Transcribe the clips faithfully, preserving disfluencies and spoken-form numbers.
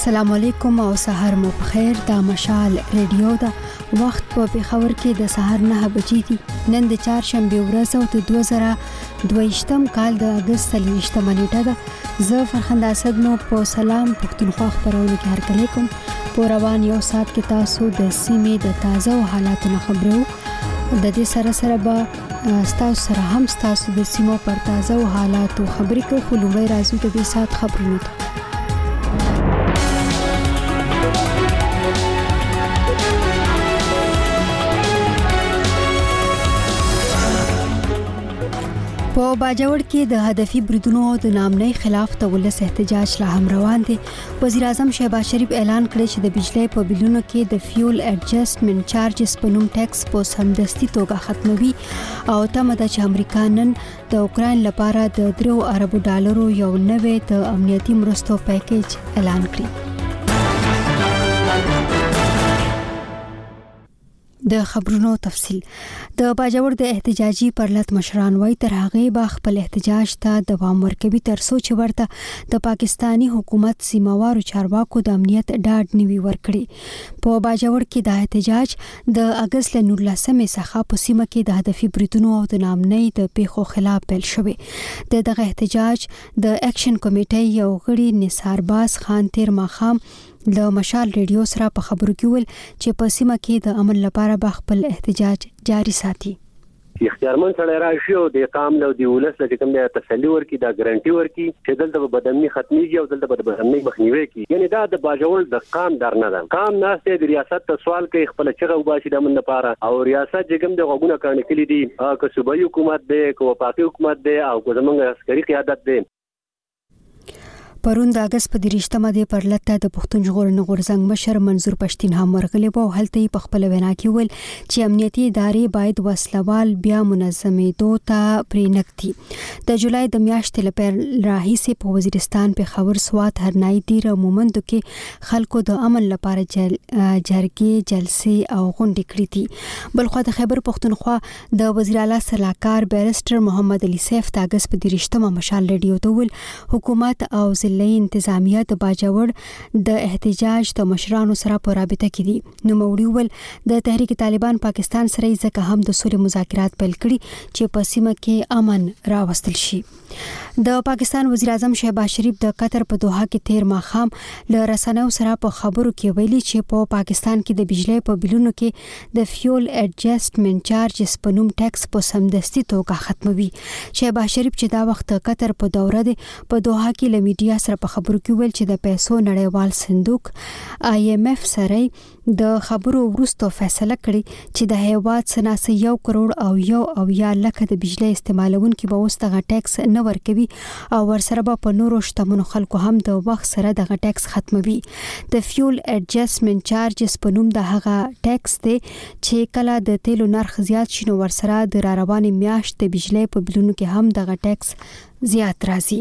السلام علیکم او سحر مو بخیر. دا مشال ریډیو دا وخت په پیښور کې د سحر نه بجې دي. نن د چهارشنبه ورځ او د دوه زره دوهشتم کال د اگست څلوېښتمه نیټه ده. زه فرخنده اسد مو په سلام پښتونخوا خبرونه کې هرکلی کوم. په روان یو ساعت کې تاسو د سیمې د تازه او حالاتو خبرو د دې سره سره به ستاسو سره هم ستاسو د سیمو پر تازه او حالاتو خبرې کوو. خو لومړی راځو د دې ساعت خبرونو ته. په باجوړ کې د هدفي بریدونو او د نامنۍ خلاف د ولس احتجاج لا هم روان دي. وزیر اعظم شهباز شریف اعلان کړی چې د بجلی په بلونو کې د فیول اډجسټمنټ چارجز په نوم ټیکس په سمدستي توګه ختموي او تمه ده چې امریکا نن د اوکراین لپاره د درو اربو ډالرو یو نوې د امنیتي مرستو پیکیج اعلان کړي. د خبرونو تفصیل. د باجوړ د احتجاجي پرلط مشران وای تر هغه به خپل احتجاج ته دوام ورکوي تر څو چې ورته د پاکستانی حکومت سیموارو چارواکو د امنیت ډاډ نیوي ورکړي. په باجوړ کې د احتجاج د اگست ل نولسمې څخه په سیمه کې د هدفي بریدونو او د نامنۍ د پیښو خلاف پیل شوی. د دغه احتجاج د اکشن کمیټې یو غړي نثار باز خان تیر ماخام د مشال ریډیو سره په خبرو کې ول چې په سیمه کې د امن لپاره به خپل احتجاج جاری ساتي. اختیارمن سره راشي او د قام له دی ولس له کوم د تسلی ورکی د ګارانټي ورکی چې دلته بدامني ختميږي او دلته بدامني مخنیوي کی. یعنی دا د باجوړ د قام درنه ده. قام ناسته د ریاست ته سوال کوي خپل چغه وباسي د من لپاره او ریاست چې کوم د غوونه کړي کلی دي که صوبایي حکومت دی که وفاقي حکومت دی او که زمونږ عسکري قیادت دی. پرون د اگست په دریشتمه د پرلطه د پښتون ژغورنې غورځنګ مشر منظور پښتين هم ورغلی وو. هلته په خپل وینا کې ول چې امنیتي ادارې باید وسلوال بیا منظمېدو ته پرېنکتي. د جولای د میاشتې لپاره راهیسې په وزیرستان په خبر سوات هرنای دیر مومندو کې خلکو د امن لپاره جل جرګې جلسې او غونډې کړې دي. بلخو د خیبر پښتونخوا د وزیر اعلی سلاکار بیرستر محمد علي سیف د اگست په دریشتمه مشال ریډیو ته ول حکومت او ضلعي انتظامیه د باجوړ د احتجاج د مشرانو سره په رابطه کې دي. نو موري ول د تحریک طالبان پاکستان سره ځکه هم د سولې مذاکرات پیل کړي چې په سیمه کې امن راوستل شي. د پاکستان وزیر اعظم شهباز شریف د قطر په دوحه کې تیر ماخام له رسنیو سره په خبرو کې ویلي چې په پاکستان کې د بجلی په بلونو کې د فیول اډجسټمنټ چارجز په نوم ټیکس په سمدستي توګه ختموي. شهباز شریف چې دا وخت قطر په دوره دی په دوحه کې له میډیا سره په خبرو کې ویل چې د پیسو نړیوال صندوق آی ایم ایف سره د خبرو وروسته فیصله کړې چې د هیواد سناسه یو کروڑ او یو او یا لکه د بجلی استعمالونکو به اوس دغه ټیکس نه ورکوي او ورسره به په نورو شتمنو خلکو هم د وخت سره دغه ټیکس ختموي. د فیول اډجسټمنټ چارجز په نوم د هغه ټیکس دی چې کله د تیلو نرخ زیات شي نو ورسره د را روانې میاشت د بجلی په بلونو کې هم دغه ټیکس زیات راځي.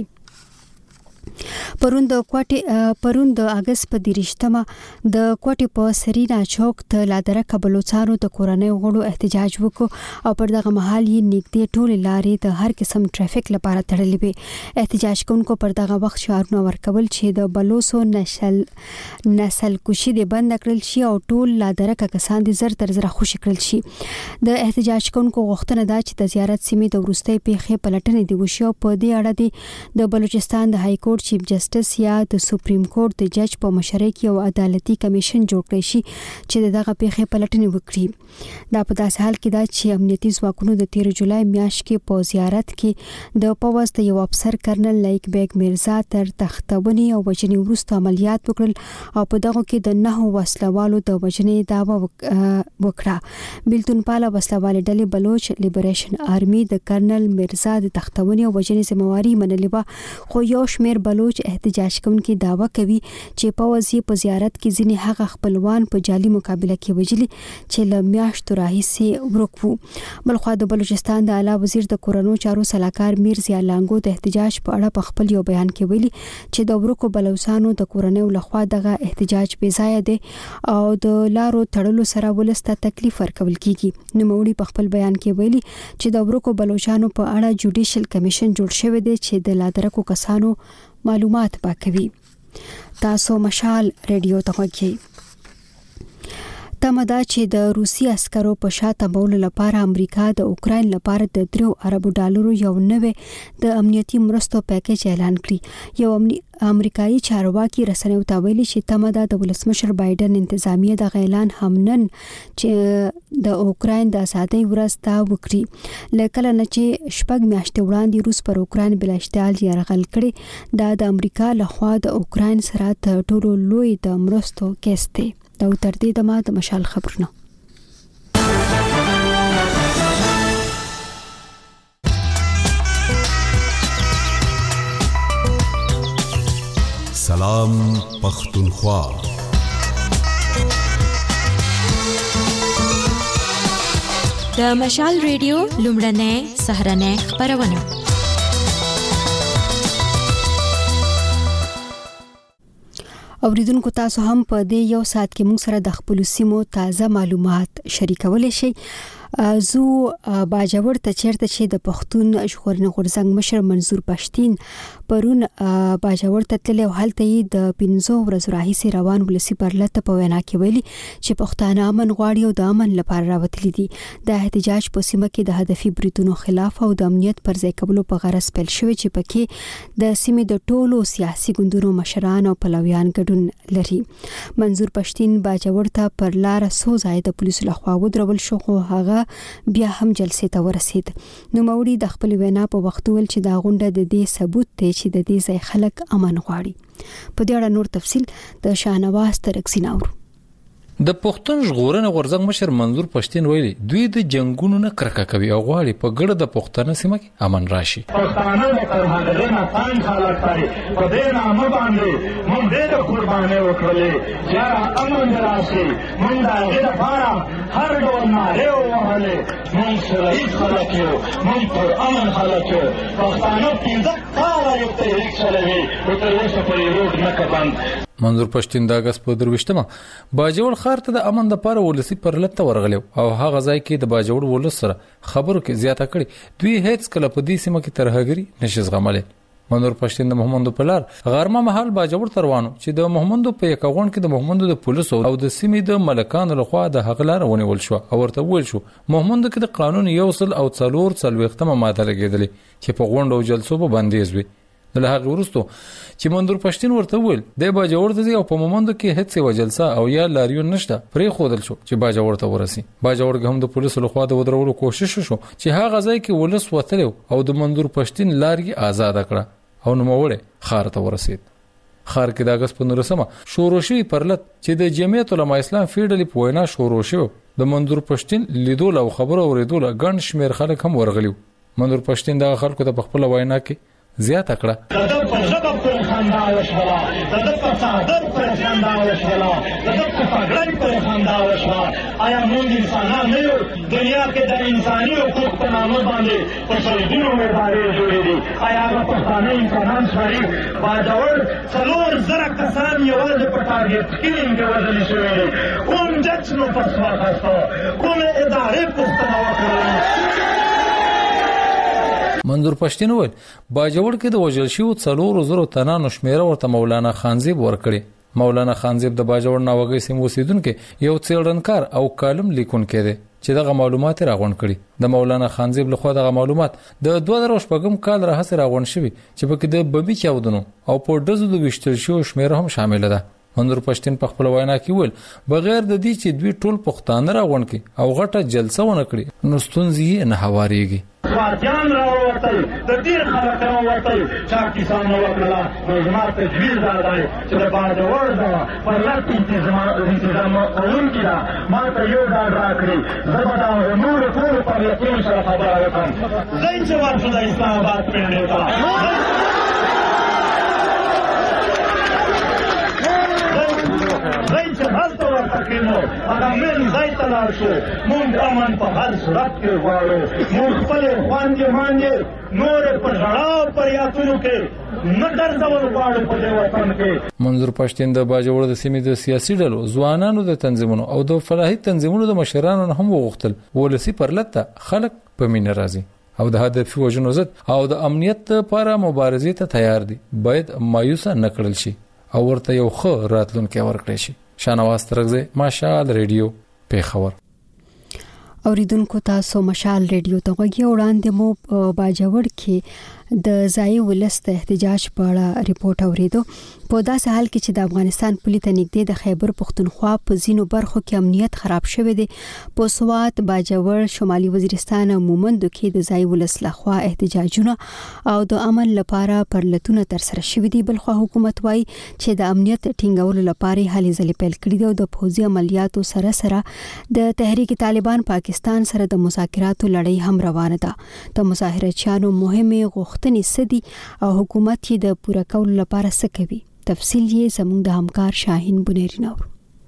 پرون د کوټې پرون د اگست په دریشتمه د کوټې په سرینا چوک ته لادرکه بلوچستان د کورنۍ غړو احتجاج وکړ او پر دغه مهال یې نږدې ټول لارې د هر قسم ټریفیک لپاره تړلې وي. احتجاج کوونکو پر دغه وخت شعارونه ورکول چې د بلوسو نسل نسل کوشي د بند کړل شي او ټول لادرکه کسان د زر تر زر خوشی کړل شي. د احتجاج کوونکو غوښتنه ده چې د زیارت سیمې د ورستۍ پیښې پلټنې دی وشي او په دې اړه د بلوچستان د های کورټ چیف جسټس یا د سپریم کورټ د جج په مشرۍ کې یو عدالتي کمیشن جوړ کړی شي چې دغه پیښې پلټنې وکړي. دا په داسې حال کې ده چې امنیتي ځواکونو د تیر جولای میاشت کې په زیارت کې د پوز د یو افسر کرنل لایک بیگ میرزا تر تختونې او وجنې وروسته عملیات وکړل او په دغه کې د نهو وسلوالو د وجنې دعوا وکړه. بیلتون پاله وسلوال ډلې بلوچ لیبریشن آرمي د کرنل میرزا د تختونې او وجنې ذمہواری منلې و خو یو شمیر بلوچ احتجاج کوونکي دعوا کوي چې پوځي په زیارت کې ځینې هغه خپلوان په جعلي مقابله کې وجلي چې له میاشتو راهیسې ورک وو. بلخو د بلوچستان د اعلی وزیر د کورونو چارو سلاکار میر ضیا لانګو د احتجاج په اړه په خپل یو بیان کې ویلي چې د ورکو بلوچستانو د کورونو لخوا دغه احتجاج بې ځایه دی او د لارو تړلو سره ولسته تکلیف ورکول کیږي. نوموړي په خپل بیان کې ویلي چې د ورکو بلوچستانو په اړه جوډیشل کمیشن جوړ شوی دی چې د لادرکو کسانو معلومات پاکوي. تاسو مشال ریډیو ته غږی. تمه ده چې د روسي عسکرو په شاته بولو لپاره امریکا د اوکراین لپاره د درو اربو ډالرو یو نوې د امنیتي مرستو پیکیج اعلان کړی. یو امریکایي چارواکي رسنیو ته ویلي چې تمه ده د ولسمشر بایدن انتظامیه د اعلان همنن چې د اوکراین د ازادۍ ورځ ته وکړي. لکه نه چې شپږ میاشتې وړاندې روس پر اوکراین بل اشتعال یرغل کړي، دا د امریکا لخوا د اوکراین سره د ټولو لوی د مرستو کیس دی. دا تر دې دمه د مشال خبرونه. سلام پختونخوا. د مشال ریډیو لومړنۍ سهرنۍ خبرونه. اوریدونکو تاسو هم په دې یو ساعت کې موږ سره د خپل سیمو تازه معلومات شریکولای شئ. زو باجوړ ته چیرته چې د پښتون ژغورنې غورځنګ مشر منظور پښتین پرون باجوړ ته تل هلته د پنځو ورځو راهیسې روان ولسی پرلته په وینا کې ویلي چې پښتانه امن غواړي او د امن لپاره راوتلي دي. د احتجاج په سیمه کې د هدفي بریدونو خلاف او د امنیت پر ځای کولو په غرض پیل شوی چې پکې د سیمې د ټولو سیاسي ګوندونو مشران او پلویان ګډون لري. منظور پښتین باجوړ ته پر لار سو ځای د پولیسو لخوا ودرول شو، خو هغه بیا هم جلسې ته ورسید. نو موري د خپل وینا په وخت ول چې دا غونډه د دې ثبوت دی چې د دې ځای خلک امن غواړي. په دې اړه نور تفصیل د شاهنواز ترکسین اورو. د پښتون ژغورنې غورځنګ مشر منظور پښتین ویلي دوی د جنگونو نه کرکه کوي او غواړي په ګډه د پښتنو سیمه کې امن راشي. پښتانه د ترهګرۍ نه څنګه خلک کوي په دې نامه باندې موږ ډېر قرباني وکړلې چې امن راشي. موږ د هغې لپاره هر ډول نارې ووهلې. موږ سرحد خلک یو، موږ پر امن خلک یو. پښتانه پنځه کاله یو تحریک چلوي او تر اوسه پورې روډ نه کبند. منظور پښتین د اگست په درويشتمه باجوړ ښار ته د امن لپاره ولسی پرلته ورغلی او هغه ځای کې د باجوړ ولس سره خبرو کې زیاته کړي. دوی هیڅ کله په دې سیمه کې ترهګری نشي زغملې. منظور پښتین د محمد په لار غرمه محل باجوړ تروانو چې د محمد په یکغون کې د محمد د پولیسو او د سیمې د ملکانو لخوا د حغلار ونیول شو او ورته ویل شو محمد کې د قانون یوصل او څلور څلويختمه ماده لګیدلې چې په غونډو او جلسو په بندیز وي. د هغه ورستو چې منظور پښتین ورته ویل د باجوړ ته او په مومند کې هیڅ یو جلسه او یا لاریون نشته پرې خودل شو چې باجوړ ته ورسي. باجوړ هم د پولیسو لخوا د ودرولو کوشش شو چې هغه ځای کې ولس وتلو او د منظور پښتین لاري آزاد کړه او نو موړې خار ته ورسید. خار کې د اگست په نورسمه شوروشي پرلت چې د جمعیت العلماء اسلام فیډلی په وینا شوروشي د منظور پښتین لیدول او خبرو اوریدول ګڼ شمیر خلک هم ورغلیو. منظور پښتین د خلکو د خپل وینا کې زیاته کړه. د په ژبه پر خندا وشولا، د په صادر پر خندا وشولا، د په پګړۍ پر خندا وشولا. آیا موږ انسانان نه یو؟ دنیا کې د انساني حقوق په نامه باندې په سلګونو ادارې جوړې دي. آیا هغه پښتانه انسانان شماري؟ باجوړ څلور زره کسان یوازې په ټارګټ کیلینګ کې وژل شوي دي. کوم جج نو پس واخیسته؟ کومې ادارې پوښتنه وکړله؟ منظور پښتین وویل باجوړ کې د وژل شویو څلور زره تنانو شمیره ورته مولانا خانزیب ورکړي. مولانا خانزیب د باجوړ ناوګي سیمو اوسیدونکو یو څېړنکار او کالم لیکونکی دی چې دغه معلومات راغونډ کړي. د مولانا خانزیب لخوا دغه معلومات د دوه زره شپږم کال راهیسې راغونډ شوي چې پکې د ببي چاودنو او په ډزو د وشتل شو شمیره هم شامل ده. منظور پښتین په خپل وینا کې ویل بغیر د دې چې دوی ټول پښتانه راغونډ کړي او غټه جلسه ونه کړي نو ستونزې نه هواريږي. سوارتیان راووتل، د ډېر خلک راووتل چا کسانو وکړله. نو زما تجویز دا دی چې د باجوړ د پرلت انتظام کوونکي ده ما ته یو ډاډ راکړي. زه به د نورو ټولو پرلتونو سره خبره وکړم. ځئ چې ورشو د اسلام آباد پنډۍ ته. ځئ چې هلته ورته کښېنو هغه مین ځای ته لاړ شو. موږ امن په هر صورت کې غواړو. موږ خپلې خویندې ماندې نورې په ژړا او فریادونو کې نه ګرځول غواړو په دې وطن کې. منظور پښتین د باجوړ د سیمې د سیاسي ډلو ځوانانو د تنظیمونو او د فلاحي تنظیمونو د مشرانو هم وغوښتل ولسی پرلته خلک په مینه راځي او د هدفي وژنو ضد او د امنیت لپاره مبارزې ته تیار دي. باید مایوسه نه کړل شي او ورته یو ښه راتلونکی ورکړي شي. شانواز ترغزه مشال ریډیو پیښور. اوریدونکو تاسو مشال ریډیو ته غوږی وړاندې مو باجوړ کې د ځای ولست احتجاج په اړه ریپورت اوریدو. په داسې حال کې چې د افغانستان پولیس ته نږدې د خیبر پختونخوا په ځینو برخو کې امنیت خراب شوی دی. په سوات، باجوړ، شمالي وزیرستان او مومندو کې د ځای ولست لخوا احتجاجونه او د امن لپاره پرلتونه تر سره شوي دي. بلخو حکومت وايي چې د امنیت ټینګولو لپاره هلې ځلې پیل کړي دي او د پوځي عملیاتو سره سره د تحریک طالبان پاکستان سره د مذاکراتو لړۍ هم روانه ده. د مظاهرچیانو مهمه غوښتنې سدي او حکومت یې د پوره کولو لپاره څه کوي؟ تفصیل یې زموږ د همکار شاهین بنيري نور.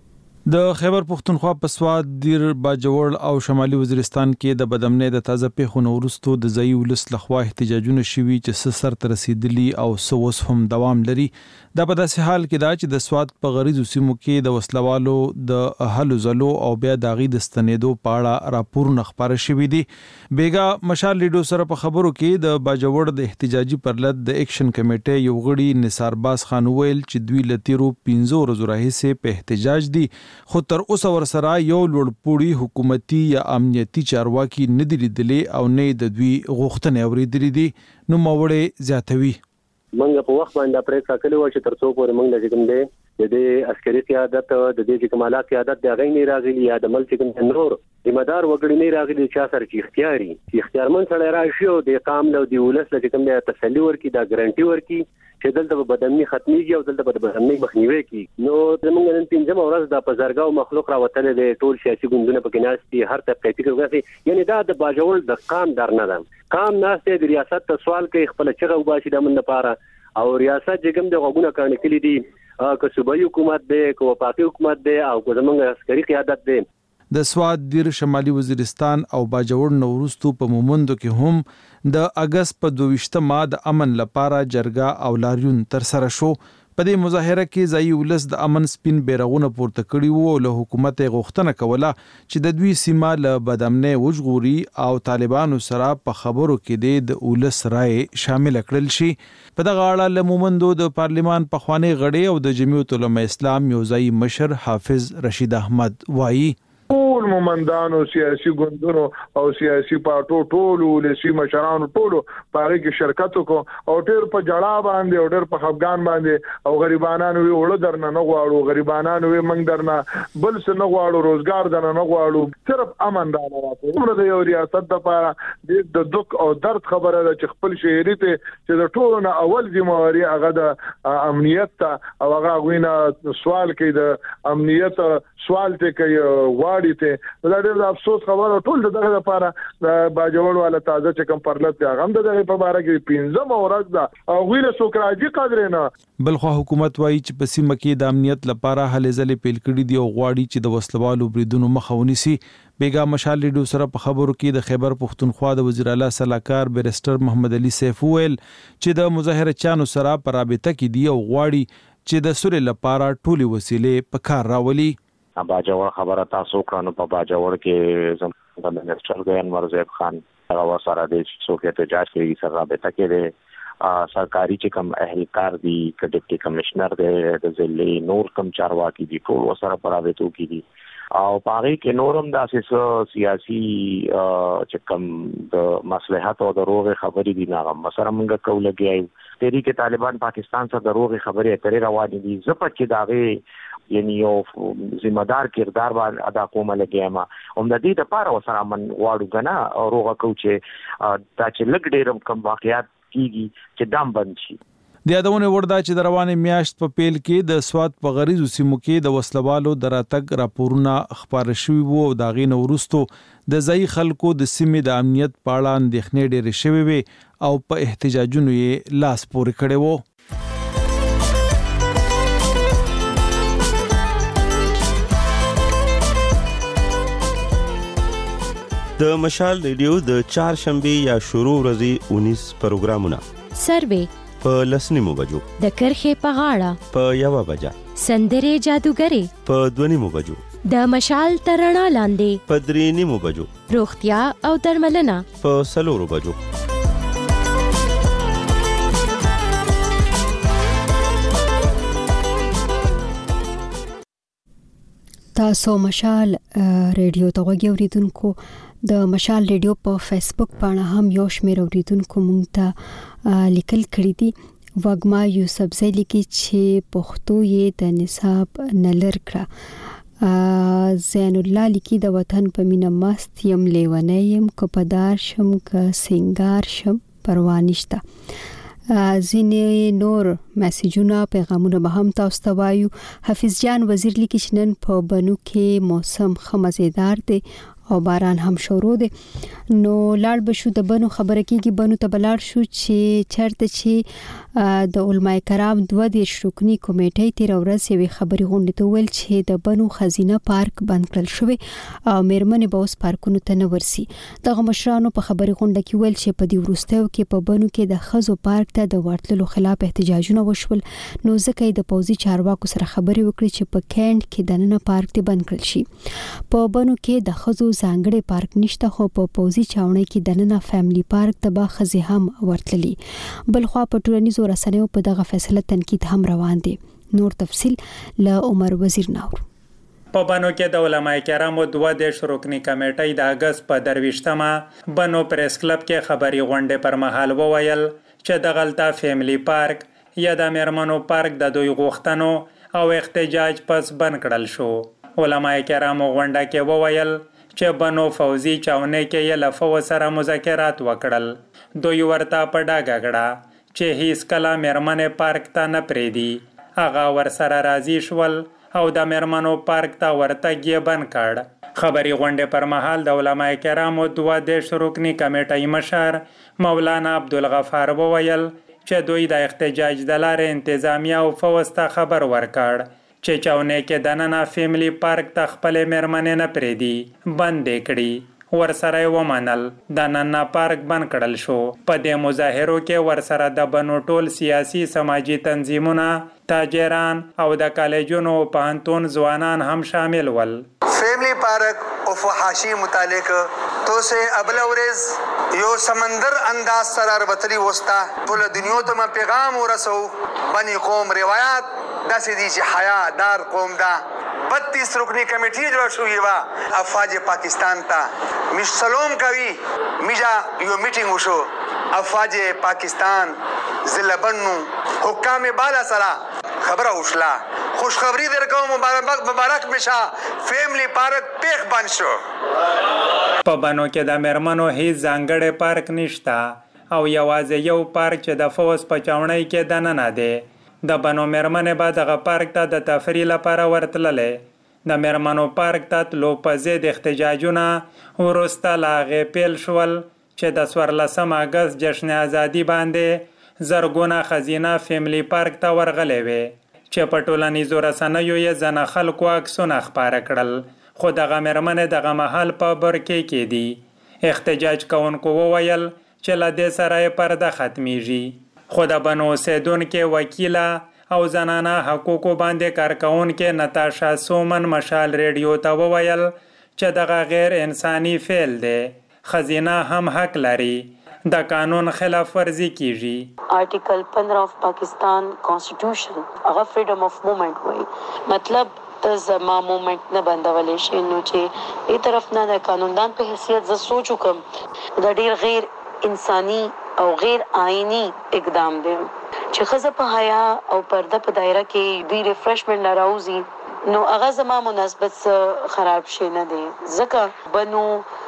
د خیبر پختونخوا په سوات، دیر، باجوړ او شمالي وزیرستان کې د بدامنۍ د تازه پیښو وروسته د ځای ولست لخوا احتجاجونه شوي چې سر ته رسیدلي او سوس هم دوام لري. دا په داسې حال کې دا چې د سوات په غریزو سیمو کې د وسلوالو د هلو زلو او بیا د غي د ستنېدو په اړه راپورونه خبره شوي دي. بیګا مشال لیډو سره په خبرو کې د باجوړ د احتجاجي پرلط د اکشن کمیټې یو غړي نثار باز خان ویل چې دوی لتیرو پنځو ورځو راهیسې په احتجاج دي، خو تر اوسه ورسره یو لوړپوړي حکومتي یا امنیتي چارواکي نه دي لیدلي او نه د دوی غوښتنې اورېدلې دي. نو موړې زیاتوي. منګه په وخت باندې پریکړه کړې و چې تر څو پورې موږ د کوم دی د دې عسکري قیادت د دې کمالات قیادت د غي نه راغلي یا د ملک کوم نور ذمہدار وګړي نه راغلي چې اثر چې اختیاري چې اختیارمن سره راشي او د قام له دی ولس له کوم دی تسلی ورکي دا ګارانټي ورکي چې دلته بدامني ختميږي او دلته بدامني مخنیوي کی. نو زمونږ نن پنځم ورځ د پزارګاو مخلوق راوتل د ټول سیاسي ګوندونو په کې ناشتي هر طبقه فکر کوي، یعنی دا د باجوړ د قام درنه ده. قام ناشته د ریاست ته سوال کوي خپل چغه وباسي د من لپاره او ریاست جګم د غوونه کړي کلی دي که صوبایي حکومت دی که وفاقي حکومت دی او که زمونږ عسکري قیادت دی. د سوات، دیر، شمالي وزیرستان او باجوړ نورستو په مومندو کې هم د اگست په دویشتمه ماده د امن لپاره جرګه او لاریون تر سره شو. په دې مظاهره کې ځای ولس د امن سپین بیرغونه پورته کړي وو او له حکومت غوښتنه کوله چې د دوی سیمه له بدامنۍ وژغوري او طالبانو سره په خبرو کې د ولس رائے شامل کړل شي. په دغه اړه له مومندو د پارلیمان پخوانی غړي او د جمعیت العلماء اسلام یو ځای مشر حافظ رشید احمد وایي ټول مومندانو سیاسي ګوندونو او سیاسي پارټو ټولو ولسی مشرانو ټولو پاره کې شرکت وکړو او ډېر په جړا باندې او ډېر په خفګان باندې او غریبانو وی وړ درنه نه غواړو، غریبانو وی منګ درنه بل څه نه غواړو، روزګار درنه نه غواړو، صرف امن دانه راځي. موږ د یو ریاست لپاره د دوک او درد خبره ده چې خپل شهري ته چې د ټولو نه اول ذمہواری هغه د امنیت ته او هغه غوینه سوال کوي د امنیت سوال ته کوي واړی ته. دا ډېر افسوس خبره ټول دغه لپاره د باجوړ والا تازه چې کوم پرلط هغه هم دغه په اړه کې پنځم ورځ ده او غوینه سوکراجي قدر نه. بلخو حکومت وايي چې په سیمه کې د امنیت لپاره هلې ځلې پیل کړي دي او غواړي چې د وسلوالو بریدونو مخه ونیسي. بیګا مشال لیډو سره په خبرو کې د خیبر پختونخوا د وزیر اعلی صلاحکار بیرسټر محمد علي سیف ویل چې د مظاهرچیانو سره په رابطه کې دی او غواړي چې د سولې لپاره ټولې وسیلې په کار راولي. باجوړ خبره تاسو کړنو په باجوړ کې زموږ د منسټر ګان مرزیب خان هغه سره د څوک احتجاج کوي سره رابطه کې سرکاري چې کوم اهلکار دي ک ډیپټي کمشنر دی د ضلع نور کم چارواکي دي ټول سره پراوېتو کې دي او پاره کې نورم داسې سیاسي چې کوم د مصلحت او د روغ خبرې دي نه مسره موږ کولګي تحریک طالبان پاکستان سره د روغ خبرې اترې روانې دي زپه چې داغه یعنی یو ذمہدار کردار باندې ادا کومه لګیما هم د دې لپاره وسره من واړو غنا او روغه کوچه دا چې لګ ډېر کم واقعیات کیږي چې دام بند شي. د یادونه وردا چې د روانې میاشت په پیل کې د سوات په غریزو سیمو کې د وسلوالو دراتګ راپورونه خبر شوي وو او دا غین ورستو د ځای خلکو د سیمې د امنیت په اړه اندېښنې ډېرې شوي وي او په احتجاجونو یې لاس پورې کړی وو. د مشال ریډیو د چهارشنبه یا شروع ورځې انیس پروګرامونه سروې په لسنیمو بجو، د کرخې په غاړه په یوه بجه، سندرې جادوګرې په دوه نیمو بجو، د مشال ترڼا لاندې په درې نیمو بجو، روغتیا او درملنه په څلورو بجو. تاسو مشال ریډیو ته غوږی اوریدونکو د مشال ریډیو په فیسبوک باندې هم یو شمېر اوریدونکو مونږ ته لیکل کړی دي. وګما یوسف زئی لیکي چې پښتو یې د نصاب نلر کړه. زین الله لیکي د وطن په مینه مست یم لیونی یم که پدار شم که سنگار شم پروا نشته. ځینې نور میسیجونه پیغامونه به هم تاسو ته وایو. حفیظ جان وزیر لیکي چې نن په بنو کې موسم ښه مزیدار دی او باران هم شروع دی. نو لاړ بشو د بنو خبره کیږي. بنو ته بلاړ شو چې چرته چې د علماء کرام دوه د شروکنی کمیټې تیر ورځ یوې خبري غونډه ته ویل چې د بنو خزینه پارک بند کړل شوی او میرمنې به اوس پارکونو ته نه ورسي. دغه مشرانو په خبري غونډه کې ویل چې په دې وروستیو کې په بنو کې د خزو پارک ته د ورتلو خلاف احتجاجونه وشول. نو ځکه د پوزي چارواکو سره خبري وکړي چې په کیند کې دننه پارک ته بند کړل شي. په بنو کې د خزو ځانګړي پارک نشته خو په پوزي چاونۍ کې دننه فیملی پارک ته به خزي هم ورتللی. بل خو په ټولنیزو رسنیو په دغه فیصله تنقید هم روان دي. نور تفصیل له عمر وزیر ناور. په بنو کې د علماء کرامو دوه د شروکنی کمیټې د اگست په درويشتمه بنو پریس کلب کې خبري غونډه پر مهال وویل چې د غلطه فیملی پارک یا د میرمنو پارک د دوی غوښتنو او احتجاج پس بند کړل شو. علماء کرامو غونډه کې وویل چې بنو فوزي چاونه کې یې لفو سره مذاکرات وکړل. دوی ورته په ډاګه کړه چې هیڅ کله میرمنې پارک ته نه پریدي. هغه ور سره راضي شول او د میرمنو پارک ته ورتګ یې بند کړ. خبري غونډه پر مهال د علماء کرامو دوه د شروکنی کمیټې مشر مولانا عبدالغفار وویل چې دوی د احتجاج د لارې انتظامیه او فوز ته خبر ورکړ چې چاونه کې دننه فیملی پارک ته خپل میرمنې نه پریدي بندې کړي. ورسره ومنل د نننه پارک بند کړل شو. په دې مظاهرو کې ورسره د بنو ټول سیاسي سماجی تنظیمونه، تاجران او د کالجونو او پوهنتون ځوانان هم شامل ول. فیملی پارک او فحاشی متعلق تو سے ابلورز یو سمندر انداز سرار وطلی وستا ټول دنیا ته پیغام ورسو. بنی قوم روایت داسې دي چې حیا دار قوم دا بتیس رکنی کمیټي جوړ شوې و. افواج پاکستان ته مش سلام کوي میجا یو میټینګ وشو. افواج پاکستان زلبنو حکام بالا سره خبره وشلا. خوش خبری درکو مبارک مبارک مشا فیملی پارک پیخ بند شو. په بنو کې د میرمنو هیڅ ځانګړی پارک نشته او یوازې یو پارک چې د فوز په چاونۍ کې دننه دی. د بنو میرمنې به دغه پارک ته د تفریح لپاره ورتللې. د میرمنو پارک ته تلو په ضد احتجاجونه وروسته له هغې پیل شول چې د څوارلسم اګست جشن ازادي باندې زرګونه ښځینه فیملی پارک ته ورغلې وې چې په ټولنیزو رسنیو یې ځنه خلکو عکسونه خپاره کړل. خو دغه میرمنې دغه مهال په برکې کې دي. احتجاج کوونکو وویل چې له دې سره یې پرده ختمیږي. خو د بنو اوسیدونکې وکیله او زنانه حقوقو باندې کارکونکې نتاشا سومن مشال ریډیو ته وویل چې دغه غیر انساني فعل دی. خزینه هم حق لري. د قانون خلاف ورزي کیږي. آرټیکل پندرہ آف پاکستان کانسټیټیوشن هغه فریډم اف موومنٹ وایي. مطلب ته زما موومنٹ نه بندولې شي. نو چې ای طرف نه د قانوندان په حیثیت ز سوچ وکم د ډیر غیر انساني او غیر آئینی اقدام دی چې خزه په حیا او پرده په دایره کې دوی ریفرشمنت راوځي. نو هغه زما مناسبت خراب شي نه دی. ځکه بنو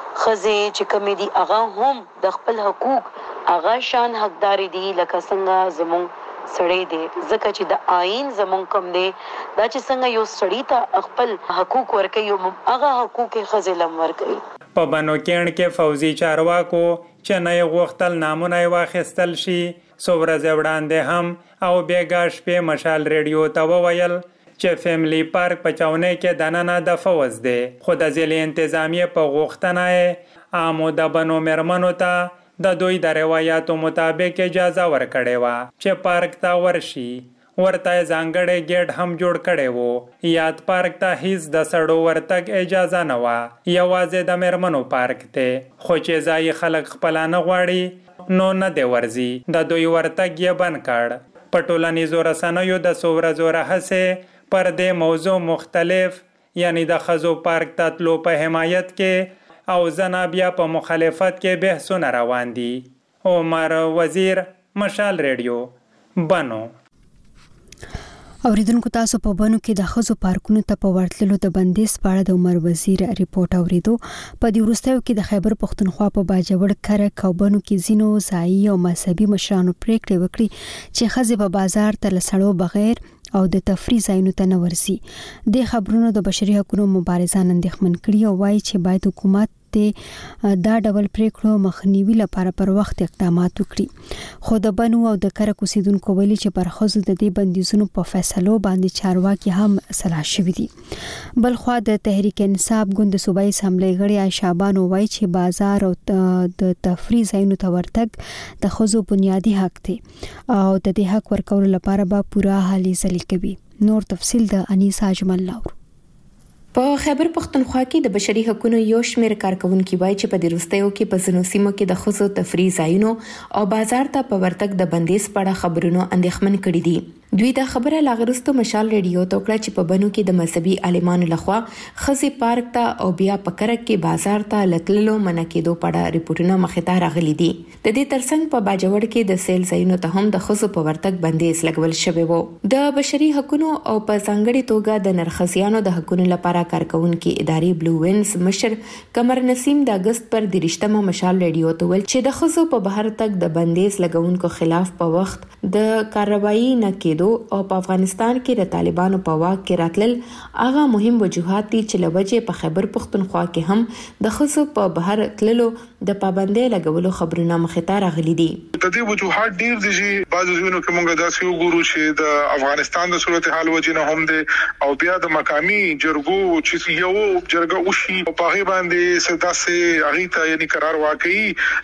خزه چې کوم دي هغه هم د خپل حقوق هغه شان حقدار دي لکه څنګه زمون سړی دی. ځکه چې د آئین زمون کم دی دا چې څنګه یو سړی ته خپل حقوق ورکوي هغه حقوق خزه لم ورکوي. په بنو کېڼ کې فوزي چارواکو چې نه یې غوښتل نامونه یې واخیستل شي. څو ورځې وړاندې هم او بېګا شپې مشال ریډیو ته وویل چې فیملی پارک په چاونۍ کې دننه د فوز دی. خو د ضلع انتظامیې په غوښتنه یې عامو د بنو میرمنو ته د دوی د روایاتو مطابق اجازه ورکړې وه چې پارک ته ورشي. ورته ځانګړی ګیټ هم جوړ کړی وو. یاد پارک ته هیڅ د سړو ورتګ اجازه نه وه. یوازې د میرمنو پارک دی. خو چې ځایي خلک خپله نه غواړي نو نه دی ورځي. د دوی ورتګ یې بند کړ. په ټولنیزو رسنیو د څو ورځو راهیسې پر دې موضوع مختلف یعنی د خزو پارک ته تلو په حمایت کې او زنا بیا په مخالفت کې بحثونه روان دي. عمر وزیر، مشال ریډیو، بنو. اوریدونکو تاسو په بنو کې د خزو پارکونو ته په ورتللو د بندیز په اړه د عمر وزیر ریپورت اوریدو. په دې وروستیو کې د خیبر پښتونخوا په باجوړ کرک او بنو کې ځینو ځایي او مذهبي مشرانو پریکړې وکړي چې ښځې په بازار ته له سړو بغیر او د تفریح ځایونو ته نه ورځي. د خبرونو د بشري حقوقو مبارزان اندېښمن کړي او وایي چې باید حکومت دا ډول پریکړو مخنیوي لپاره پر وخت اقدامات وکړي. خو د بنو او د کرک اوسیدونکو ویلي چې پر ښځو د دې بندیزونو په فیصلو باندې چارواکي هم سلا شوي دي. بل خوا د تحریک انصاف ګوند صوبایي اسمبلی غړي عایشه بانو وایي چې بازار او د تفریح ځایونو ته ورتګ د ښځو بنیادي حق دی او د دې حق ورکولو لپاره به پوره هلې ځلې کوي. نور تفصیل د انیس اجمل لاور. په خیبر پښتونخوا کې د بشري حقوقو یو شمېر کارکونکو وایي چې په دې وروستیو کې په ځینو سیمو کې د ښځو تفریح ځایونو او بازار ته په ورتګ د بندیز په اړه خبرونو اندېښمن کړي دي. دوی دا خبره لاغرستو مشال ریډیو ته کړه چې په بنو کې د مذهبي عالمانو لخوا ښځې پارک ته او بیا په کرک کې بازار ته لتللو منع کېدو په اړه ریپورتونه مخې ته راغلي دي. د دې ترڅنګ په باجوړ کې د سیل ځایونو ته هم د ښځو په ورتګ بندیز لګول شوی وو. د بشري حقوقو او په ځانګړي توګه د نرښځیانو د حقوقو لپاره کارکونکو ادارې بلو وینز مشر قمر نسیم د اگست پر درشتمه مشال ریډیو ته ویل چې د ښځو په بهر تک د بندیز لګونکو خلاف په وخت د کاروایی نه کېدو او په افغانستان کې د طالبانو په واک کې راتلل هغه مهم وجوهات دي چې لوجه په خیبر پښتونخوا کې هم د ښځو په بهر تللو د پابندۍ لګولو خبرونه مخې ته راغلي دي. د دې وجوهات ډیر دي چې بعضو ځینو کې مونږ داسې وګورو چې د افغانستان د صورتحال وجې نه هم دي او بیا د مقامي جرګو چې یو جرګه وشي او په هغه باندې سداسې هغه ته یعنی قرار واقعي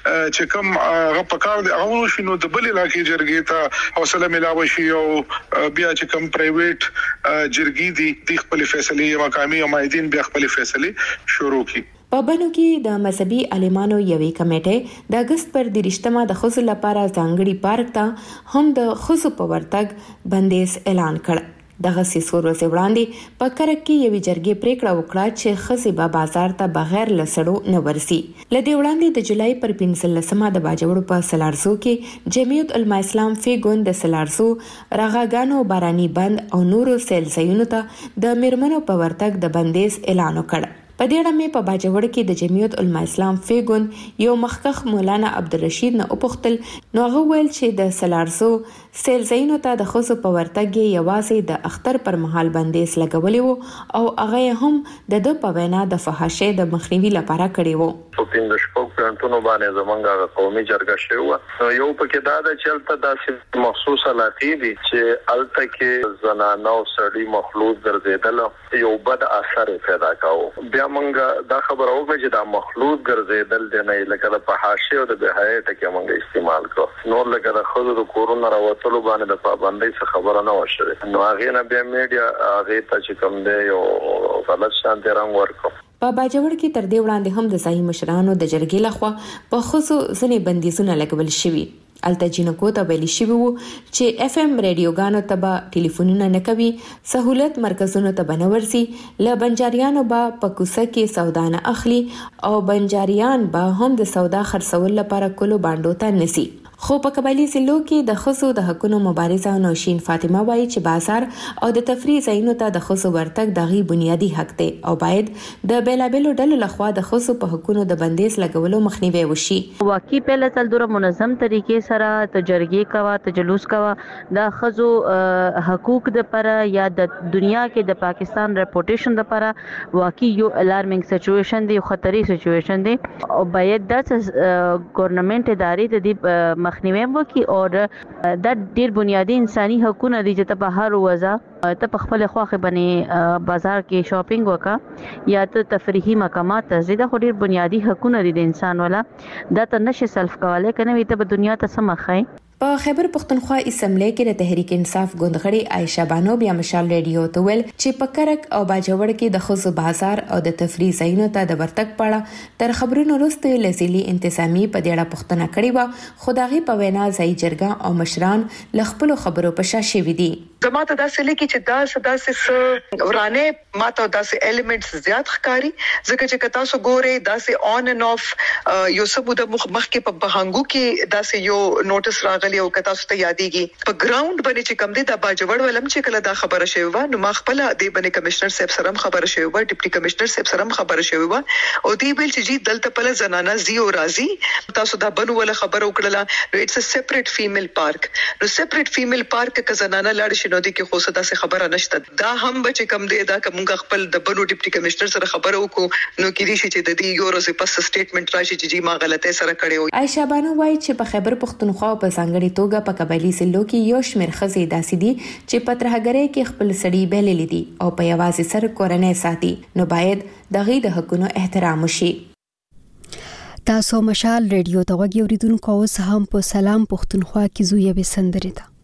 چې کوم هغه پکار دي هغه وشي نو د بل علاقې جرګې ته حوصله ملاوي شي او بیا چې کوم پرایویټ جرګې دي د خپل فیصله مقامي او مایدین بیا خپل فیصله شروع کړي. په بنو کې د مذهبي عالمانو یوې کمیټې د اگست پر درشتمه د ښځو لپاره ځانګړي پارک ته هم د ښځو په ورتګ بندیز اعلان کړ. دغه څو ورځې وړاندې په کرک کې یوې جرګې پریکړه وکړه چې ښځې به بازار ته بغیر له سړو نه ورځي. له دې وړاندې د جولای پر پنځلسمه د باجوړ په سلارزو کې جمعیت علما اسلام فی ګوند د سلارزو راغاګانو باراني بند او نورو سیل ځایونو ته د میرمنو په ورتګ د بندیز اعلان وکړ. په دې اړه مې په باجوړ کې د جمعیت علما اسلام فی ګوند یو مخکخ مولانا عبدالرشید نه وپوښتل نو هغه ویل چې د سلارزو سیل ځایونو ته د ښځو په ورتګ یوازې د اختر پر مهال بندیز لګولی وو او هغه هم د ده په وینا د فحاشۍ د مخنیوي لپاره کړی وو. په پنځه شپږ پوینټونو باندې زمونږ قومي جرګه شوې وه. یو پکې دا ده چې هلته داسې مخصوص علاقې دي چې هلته کې زنانه او سړي مخلوط ګرځېدل یو بد اثر پیدا کاوه. بیا مونږ دا خبره وکړه چې دا مخلوط ګرځېدل دی نه لکه د فحاشۍ او د بېحیایۍ ټکي مونږ استعمال کړو. نور لکه د ښځو د کورونو راوتلو باندې د پابندۍ څخه خبره نه وه شوې. نو هغې نه بیا میډیا هغې ته چې کوم دی یو غلط شانتې رنګ ورکړو. په باجوړ کې تر دې وړاندې هم د ځایي مشرانو د جرګې لخوا په ښځو ځینې بندیزونه لګول شوي. الته جنکو ته ویلي شوي وو چې اف ام ریډیوګانو ته به ټلیفونونه نه کوي، سہولت مرکزونو ته به نه ورځي، له بنجاریانو به په کوڅه کې سودا نه اخلي او بنجاریان به هم د سودا خرڅول لپاره کلو باندو ته نسی. خو په قبایلی ضلعو کې د ښځو د حقوقو مبارزه نوشین فاطمه وایي چې بازار او د تفریح ځایونو ته د ښځو ورتګ دغه بنیادی حق دی او باید د بیلابیلو ډلو لخوا د ښځو په حقوقو د بندیز لګولو مخنیوي وشي. واقعي په لټل دوره منظم طریقې سره ته جرګې کوا ته جلوس کوا د ښځو حقوق د پر یا د دنیا کې د پاکستان ریپوټیشن د پر واقعي یو الارمینګ سچويشن دی، خطرې سچويشن دی او باید د ګورنمنت ادارې د دې مخنیوي وکړي او دا ډیر بنیادی انساني حقوقونه دي چې ته په هر وځه ته په خپل خواخه باندې بازار کې شاپینګ وکا یا ته تفریحي مقامات ته زیاده خو ډیر بنیادی حقوقونه دي د انسان ولا دا ته نشي سلف کولای کنه وي ته په دنیا ته سمخای. په خیبر پختونخوا اسمبلی کې د تحریک انصاف ګوندغړي عائشہ بانو بیا مشال ریډیو ته ویل چې په کرک او باجوړ کې د خزو بازار او د تفریح ځایونو ته د ورتګ پړه تر خبرونو وروسته لزیلی انتظامی په ډېره پښتنه کړې و خو داغي په وینا ځای جرګه او مشران لخپل خبرو په شاشه وي دي. زماته داسې لکه چې دا صدا سه ورانه ماته داسې الیمنټس زیات ښکاری ځکه چې کتا سو ګوره داسې اون ان اف یو سبو د مخ مخ کې په بهانګو کې داسې یو نوټس راغلی او کتا سو ته یادېږي په ګراوند باندې چې کم دي د باجوړ ولم چې کله دا خبره شوی و نو ما خپل د باندې کمشنر صاحب سره خبره شوی و ډیپټي کمشنر صاحب سره خبره شوی و او دی ویل چې جی دلته په زنانه زیو راضي تاسو دا بنو ول خبره وکړه نو اټس ا سیپریټ فیمیل پارک نو سیپریټ فیمیل پارک ک زنانه لاړ شي نو دي کې خو صدا سه خبره نشته دا هم بچ کم دی دا کوم خپل د بنو ډیپټي کمشنر سره خبره وکړو نو کې دي چې د دې یو ورځې پس سټیټمنټ راشي چې جی ما غلطه سره کړې و. عائشہ بانو وايي چې په خیبر پختونخوا په ځانګړي توګه په قبایلی سلو کې یو شمېر خزې داسې دي چې په ترهګرۍ کې خپل سړي بیللې دي او په یوازې سر کورنۍ ساتي نو باید دغه د حقونو احترام وشي. تاسو مشال ریډیو ته وګورئ اوریدونکو اوس هم په سلام پختونخوا کې زوی به سندري ده.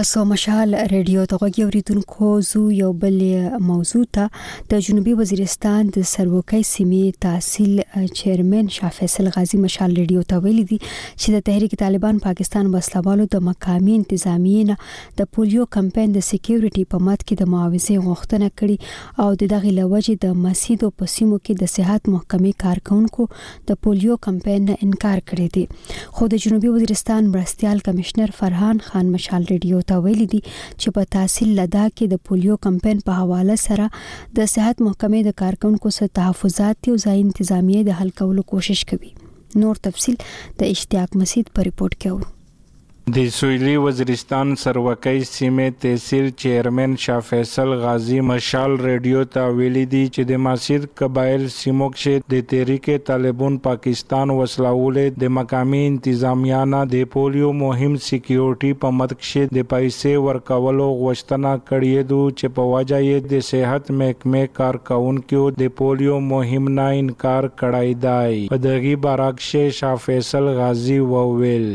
تاسو مشال ریډیو ته غوږی اوریدونکو زو یو بل موضوع ته د جنوبي وزیرستان د سروکۍ سیمې تحصیل چیرمن شاه فیصل غازی مشال ریډیو ته ویلي دي چې د تحریک طالبان پاکستان وسلوالو د مقامی انتظامیې نه د پولیو کمپاین د سکیورټي په مات کې د معاوضې غوښتنه کړې او د دغه لوجې د مسیدو په سیمو کې د صحت محکمې کارکونکو د پولیو کمپاین نه انکار کړی دی. خو د جنوبي وزیرستان مرستيال کمشنر فرحان خان مشال ریډیو ته ویلي دي چې په تحصیل لدا کې د پولیو کمپاین په حواله سره د صحت محکمې د کارکونکو سره تحفظات او ځای انتظامیه د حل کولو کوشش کوي. نور تفصيل د اشتیاق مسید په ریپورت کې اورو. د سویلی وزیرستان سروکۍ سیمې تحصیل چیرمن شاه فیصل غازی مشال ریډیو ته ویلي دي چې د ماسیر قبایل سیمو کې د تحریک طالبان پاکستان وسلوالو د مقامی انتظامیه نه د پولیو مهم سکیورټي په مد کې د پیسې ورکولو غوښتنه کړې ده چې په وجه یې د صحت محکمې کارکونکو د پولیو مهم نه انکار کړی دی. په دغه برعکس شاه فیصل غازی وویل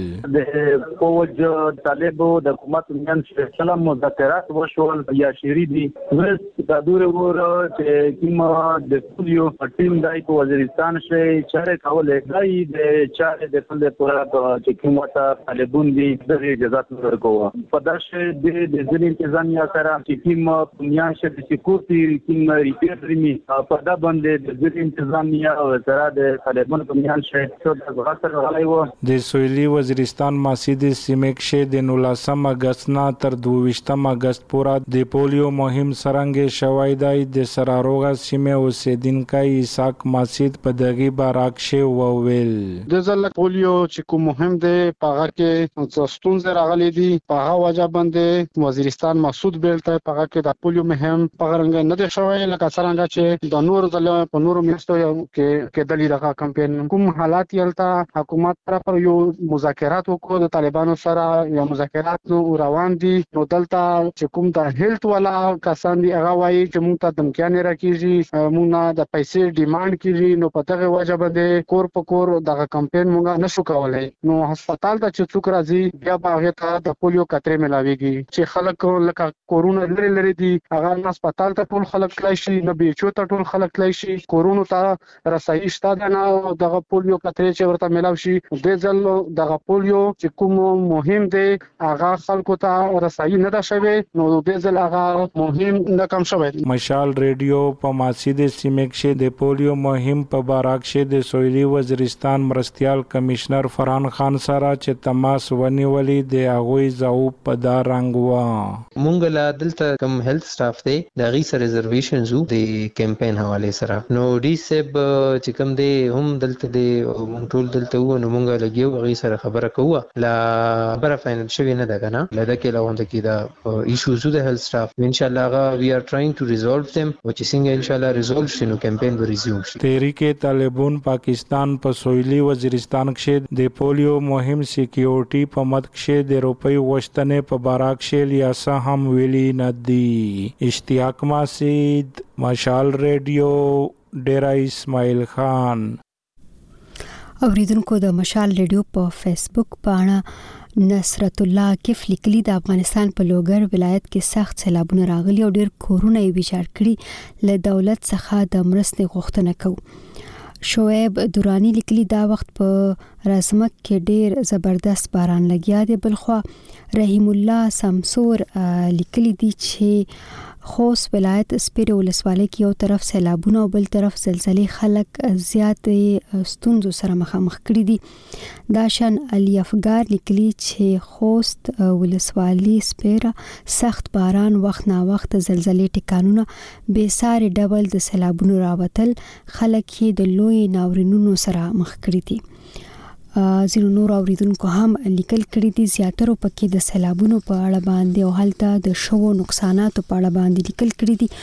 وجه طالبو د حکومت میان سره مذاکرات وشول یا شری دي ورس د دور ور چې کیما د پولیو ټیم دای په وزیرستان شې چاره کولې دای د چاره د خپل پورا چې کیما طالبون دي د اجازه ورکوه په داسې د د ځین انتظامیه سره چې کیما میان شې د سکیورټي کیما ریپیر می په دا باندې د ځین انتظامیه او سره د طالبون په میان شې څو د غاټر غلای و د سویلی وزیرستان مسجد سیمکشه د نولسم اگست نه تر دویشتم اگست پورې د پولیو مهم سرنګ شوی دی. د سراروغه سیمه اوسیدونکو اسحاق مسجد په دغه برعکس وویل د ځل پولیو چې کوم مهم دی پاغه کې ستونزې راغلي دي په هغه وجه باندې وزیرستان مسعود بیلته پاغه کې د پولیو مهم پغرنګ نه دی شوی لکه څنګه چې د نور ځل په نورو میاشتو کې کې د لیدغه کمپاین کوم حالات یلته حکومت طرف یو مذاکرات وکړو د طالبانو سره یا مذاکرات نو روان دي نو دلته چې کوم د هیلث والا کسان دي هغه وایي چې موږ ته دمکیانې راکېږي موږ نه د پیسې ډیماند کیږي نو په دغه وجه باندې کور په کور دغه کمپاین موږ نشو کولای. نو هسپتال ته چې څوک راځي بیا به هغه ته د پولیو قطرې ملاويږي چې خلک لکه کورونا لري لري دي هغه هسپتال ته ټول خلک تلای شي نه بیچو ته ټول خلک تلای شي کورونا ته رسایي شته نه دغه پولیو قطرې چې ورته ملاوي شي د ځل دغه پولیو چې کوم مهم دی هغه خلکو ته رسایي نه ده شوی نو د ځل هغه مهم نه کم شوی. مشال ریډیو په مسجد سیمکشه د پولیو مهم په برعکس د سویلی وزیرستان مرستيال کمشنر فرحان خان سره چې تماس ونیولې د هغوی ځواب په دا رنګ و. مونږ لا دلته کم هیلث سټاف دی د غي سره ریزرویشنز وو د کمپاین حواله سره نو ډي سب چې کوم دی هم دلته دی مونږ ټول دلته وو نو مونږ لګیو غي سره خبره کوه لا خبره فاینل شوی نه ده کنه لدا کې لغونده کې دا ایشوز د هیلث سټاف ان شاء الله غا وی ار ټرایینګ ټو ریزولف them او چې څنګه ان شاء الله ریزولف شي نو کمپاین به ریزیوم شي. تحریک طالبان پاکستان په سویلی وزیرستان کې د پولیو مهم سکیورټي په مد کې د روپۍ غوښتنې په برعکس لیاسه هم ویلي نه دي. اشتیاق مسید مشال ریډیو ډیرا اسماعیل خان. اوریدونکو د مشال ریډیو په فیسبوک باندې نصرت الله کیف لیکلي د افغانستان په لوګر ولایت کې سخت سیلابونه راغلي او ډېر کورونه یې ویجاړ کړي له دولت څخه د مرستې غوښتنه کوي. شعیب دورانی لیکلي دا وخت په رازمک کې ډېر زبردست باران لګیا دی. بلخوا رحیم الله سمسور لیکلي دي چې خوست ولایت سپیره ولسوالۍ کې یو طرف سیلابونه او بل طرف زلزلې خلک زیات ستونزو سره مخامخ کړي دي. داشن علي افغار لیکلي چې خوست ولسوالۍ سپیره سخت باران وخت نا وخت زلزلې ټکانونه به ساري ډبل د سیلابونو راوتل خلک یې د لوی ناورینونو سره مخ کړي دي. زینو نور اوریدونکو هم لیکل کړي دي زیاتره پکې د سیلابونو په اړه باندې او هلته د شوو نقصاناتو په اړه باندې لیکل کړي دي.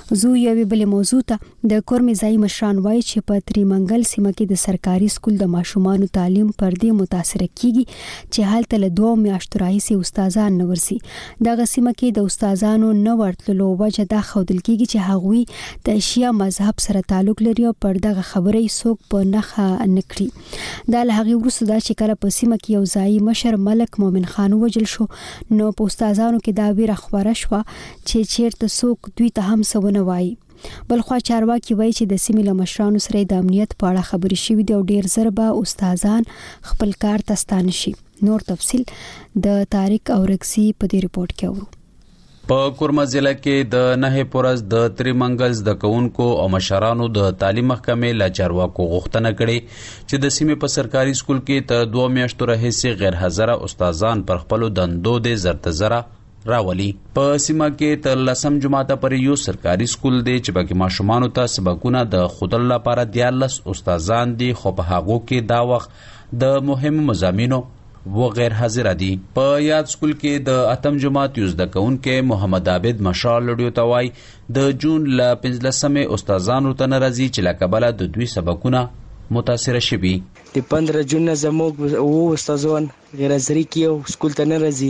زو یوې بلې موضوع ته د کورمې ځای مشران وایي چې په تریمنګل سیمه کې د سرکاري سکول د ماشومانو تعلیم پر دې متاثر کیږي چې هلته له دوه میاشتو راهیسې استادان نه ورسي. دغه سیمه کې د استادانو نه ورتلو وجه دا ښودل کیږي چې هغوی د شیعه مذهب سره تعلق لري او پر دغه خبره یې څوک په نښه نه کړي. دا له هغې وروسته دا چې کله په سیمه کې یو ځایي مشر ملک مومن خان ووژل شو نو په استادانو کې دا ویره خپره شوه چې چیرته څوک دوی ته هم څه ونه وایي. بلخوا چارواکي وایي چې د سیمې له مشرانو سره د امنیت په اړه خبرې شوې دي او ډیر زر به استادان خپل کار ته ستانه شي. نور تفصیل د طارق اورکسی په دې ریپورت کې اورو. په کورما ضلع کې د نه پورز د تریمنګل د کونکو او مشرانو د تعلیم محکمې لا چارواکو غوښتنه کړې چې د سیمې په سرکاري سکول کې تر دوه میاشتو راهیسې غیر حاضر استادان پر خپل دندو د زرت زرا راولي. په سیمه کې تر لسم جماعته پر یو سرکاري سکول دی چې باقي ماشومانو ته سبقونه د خودل لپاره دیالس استادان دي خو په هغه کې دا وخت د مهم مضامینو و غیر حاضر دي. په یاد سکول کې د اتم جماعت یوز د کونکو محمد عابد مشال لډیو توای د جون ل پنځلسمه استادانو ته ناراضي چې لکبله د دوی سبقونه متاثر شوي. د پندرہ جون زموږ وو استادان غیر حاضر کیو سکول ته ناراضي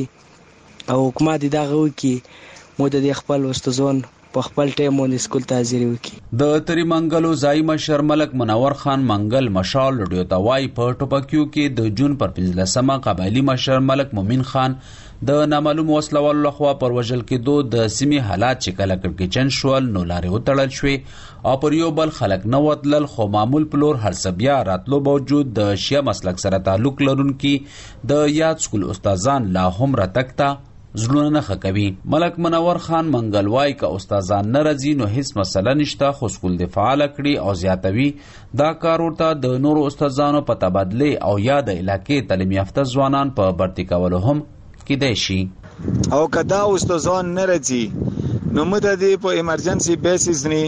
او حکومت دغه وکي مو د خپل استادان په خپل ټیم باندې سکول ته حاضر وکي. د تریمنګلو ځای مشر ملک منور خان منګل مشال لډیو توای په ټوپکیو کې د جون پر پنځلسمه قبایلی مشر ملک مومن خان د نامعلوم وسلوال لخوا پر وژل کېدو د سیمې حالات چې کله کړکېچن شول نو لارې وتړل شوې او پر یو بل خلک نه وتلل خو معمول پلور هر بیا راتلو باوجود د شیعه مسلک سره تعلق لرونکي د یاد سکول استادان لا هم راتکتا زړونه نه خکوي. ملک منور خان منګلوای کا استادان ناراضي نو هیڅ مسله نشته خو سکول د فعال کړي او زیاتوي دا کار ورته د نورو استادانو په تبادله او یاد علاقې تعلیم یافته ځوانان په برتی کولو هم کېدای شي. او کدا استادان ناراضي نو مده دی په ایمرجنسي بیسیس نه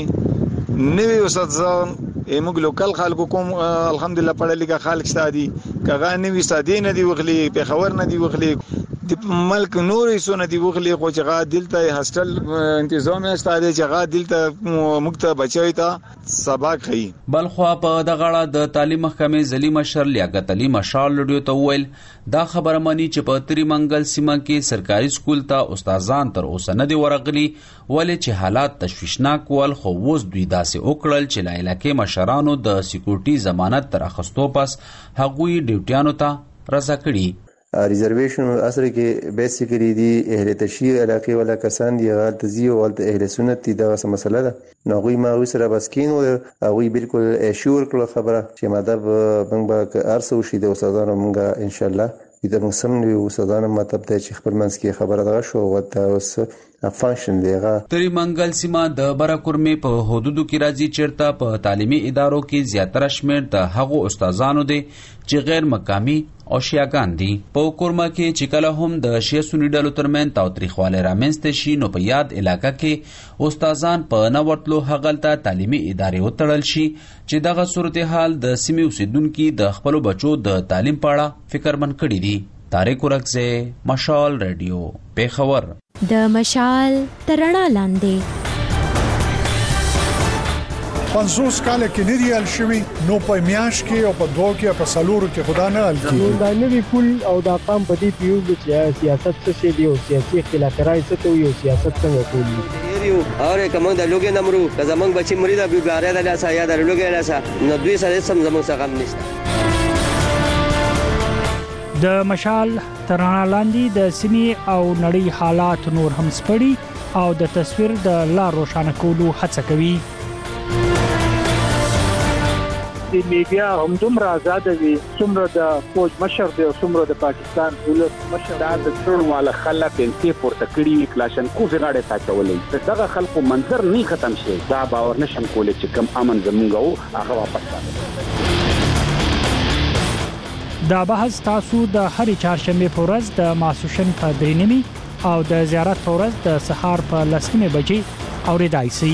نوی استادان موږ لوکل خلکو کوم الحمدلله پړه لیکه خلک ستادي کغه نوی استادین نه دی وغلی په خبر نه دی وغلی د ملک نورې سونه دی وغلی خو چې غا دلته هاستل تنظیم استاده چې غا دلته مکته بچوي ته سبق خي. بلخوا په دغړه د تعلیم محکمې ځلی مشر لیاقت علي مشال لډیو ته ویل دا خبره مانی چې په تریمنګل سیمه کې سرکاري سکول ته استادان تر اوسه نه دی ورغلي ولې چې حالات تشویشناک ول خو وز دوی داسې وکړل چې لا علاقې مشرانو د سکیورټي ضمانت تر اخستو پس هغوی ډیوټیانو ته رضا کړي. ریزرویشن اصل کې بیسیکلی دی اهل تشیع علاقې ولا کسان دی غلط زی او غلط اهل سنت دی دا څه مسله ده نو غوي ما وسره بسکین او غوي بالکل شور کړه خبره چې مدب بنګ با ارسو شي د استادانو مونږه ان شاء الله د موسم نو استادانو مطلب ته چې خپل منځ کې خبره ده شو وته اوس فنکشن دیغه. تریمنګل سیمه د براکورمې په حدودو کې راځي چیرته په تعلیمي ادارو کې زیاتره شمیر د هغو استادانو دي چې غیر مقامی او شیعاګان دي. په کورما کې چې کله هم د شیعه سنی ډلو ترمن تاوتریخواله رامنځته شي نو په یاد علاقه کې استادان په نورتلو هغلته تعلیمي ادارې وتړل شي چې دغه صورتحال د سیمې اوسیدونکو د خپل بچو د تعلیم په اړه فکرمن کړي دي. طارق اورکزی مشال رادیو پیښور. د مشال ترڼا لاندې پنځوس کال کې نه دی ال شوی نو په میاش کې او په دوه کې په سالورو کې خدا نه ال کې دا نوی کول او دا قام په دې پیو چې سیاست څه شي دی او سیاسي اختلافات څه ته یو سیاست څنګه کوي یو اور کوم د لوګي نمرو که زمنګ بچی مرید ابي باریا د لاسه یا د لوګي لاسه نو دوی سره سم زمنګ څنګه هم نشته. د مشال ترڼا لاندې د سیمې او نړۍ حالات نور هم سپړي او د تصویر د لا روښانه کولو هڅه کوي. د میډیا هم دومره آزاد وي څومره د فوج مشر دی او څومره د پاکستان ولس مشر دا د ټول والا خلک انتي پورته کړی کلاشن کو زغاړه تا چولې دغه خلکو منظر نه ختم شي دا باور نشم کولای چې کم امن زمونږ هغه واپس راځي. دا بحث تاسو د هرې چهارشنبه په ورځ د ماسوشن په درې نیمې او د زیارت په ورځ د سهار په لس نیمې بجې اوریدای شئ.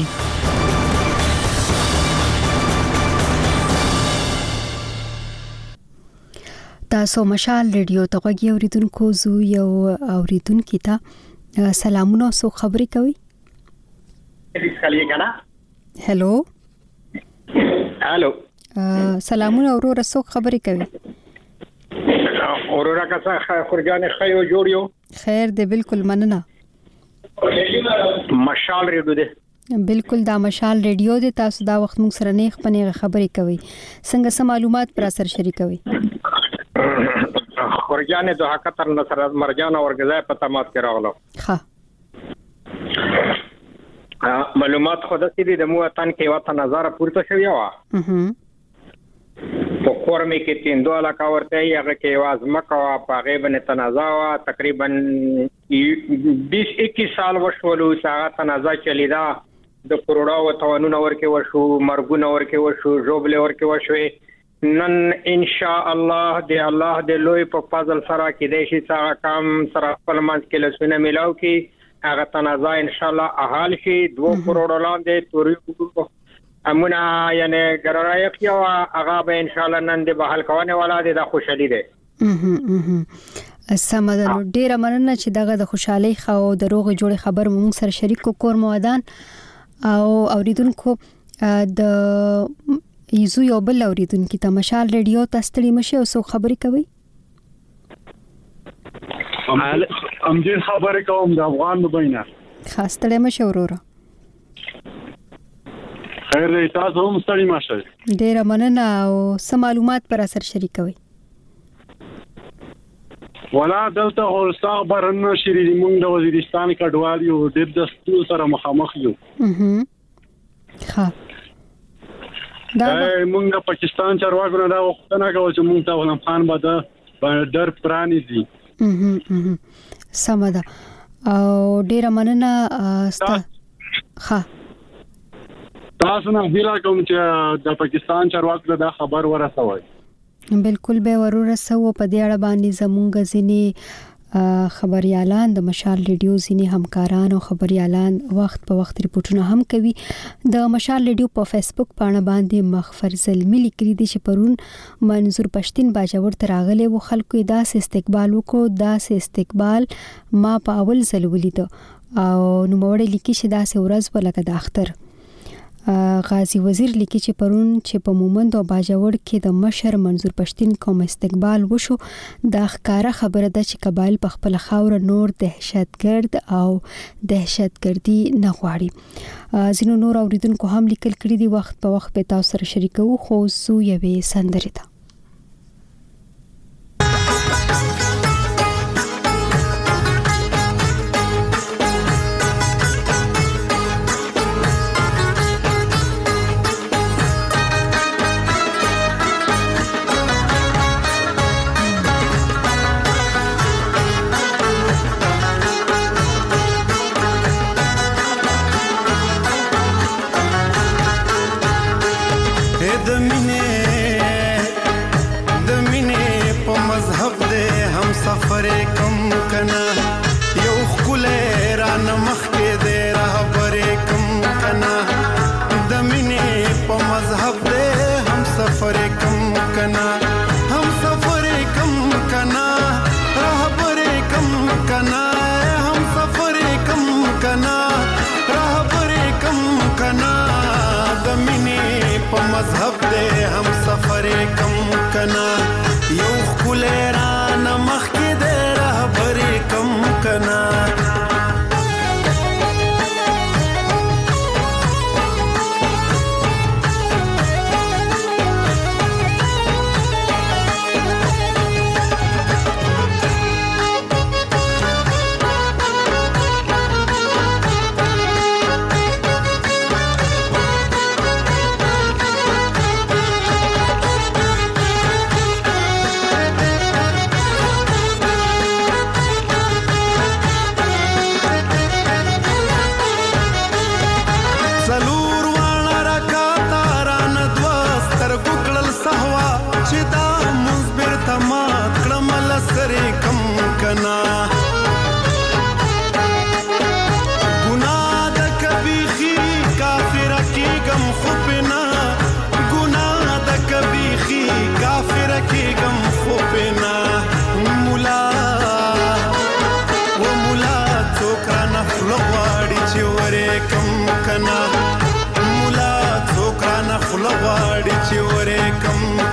تاسو مشال ریډیو ته غوږی اوریدونکو زو یو اوریدونکو ته سلامونه او خبرې کوي. خلیه کنه. هلو هلو سلامونه اورور څوک خبرې کوي؟ اورور کا څه خورجان خیو جوړیو. خیر دی بالکل مننه. مشال ریډیو دی. بالکل دا مشال ریډیو دی. تاسو دا وخت موږ سره نه خپنه خبرې کوي. څنګه سم معلومات پر اثر شریکوي؟ خورجان د حقیقت نصر مرجان اورګزای په تماس کې راغلو. ها معلومات خو د سړي د مو وطن کې وته نظر پورته شوی و. اها په کورمه کې تیندو علاقه ورته یغه کې واز مکه وا په غیبن تنازع وا تقریبا بیس اکیس سال وشولو ساعه تنازع چلیدا د کروڑا و توانونه ورکه وشو مرګونه ورکه وشو جوبله ورکه وشو نن ان شاء الله دی الله د لوی په فضل سره کې د شي ساعه کام سره خپل منځ کې لسونه ملاو کې هغه تنازع ان شاء الله احال شي دوه کروڑ لاندې توري امونه یعنی ګرایق یو هغه به ان شاء الله نن د بحال کوونه ولا د خوشالي ده. اها اها سمده نو ډیره مننه چې دغه د خوشحالي خو د روغ جوړ خبر مونږ سره شریک کو کور مودان او اوریدونکو د یزو یو بل اوریدونکو ته مشال ریډیو تستړي مشه او سو خبري کوي. ام دې خبره کوم د افغان مبینه خاص تړي مشه وروره. خیر دی تاسو هم ستړي مشه. ډیره مننه او سم معلومات پر اثر شریکوي. ولا دلته ورسته برنه شری موږ د وزیرستان کډوال یو د دستور سره مخامخ یو. اها ها دا موږ د پاکستان چارواکو نه دا وختونه کوي چې موږ ته ولهم خان باندې در پرانی دي. اها اها سمده او ډیره مننه استا ها تاسو نه هیله کوم چې د پاکستان چارواکو دا خبر ورسوي. بالکل به ورسو په دې اړه باندې زمونږ ځینی خبريالان د مشال ریډیو ځینی همکاران او خبريالان وخت په وخت ریپورتونه هم کوي. د مشال ریډیو په فیسبوک باندې باندې مغفر زلمی لیکلي دي چې پرون منظور پښتين باجوړ تراغله و خلکو داس استقبال وکړو. داس استقبال ما په اول ځل ولید او نو موړ لیکي چې داس ورځ په لکه د اختر غازی وزیر لیکي چې پرون چې په مومند او باجوړ کې د مشر منظور پښتين کوم استقبال وشو دا ښکارا خبره ده چې قبایل په خپل خاور نور دهشتګرد او دهشتګردي نه غواړي. ځینو نور اوریدونکو هم لیکل کړي دي. وخت په وخت به تاسو سره شریکو خو سو یوې سندرې ده. سفر کم کنا یو خل ران مخ کې دې رهبر کم کنا د مینې په مذهب دې هم سفر کم کنا هم سفر کم کنا رهبر کم کنا هم سفر کم کنا رهبر کم کنا د مینې په مذهب دې هم سفر کم کنا یو خل ران مخ کې دې رهبر کم کنا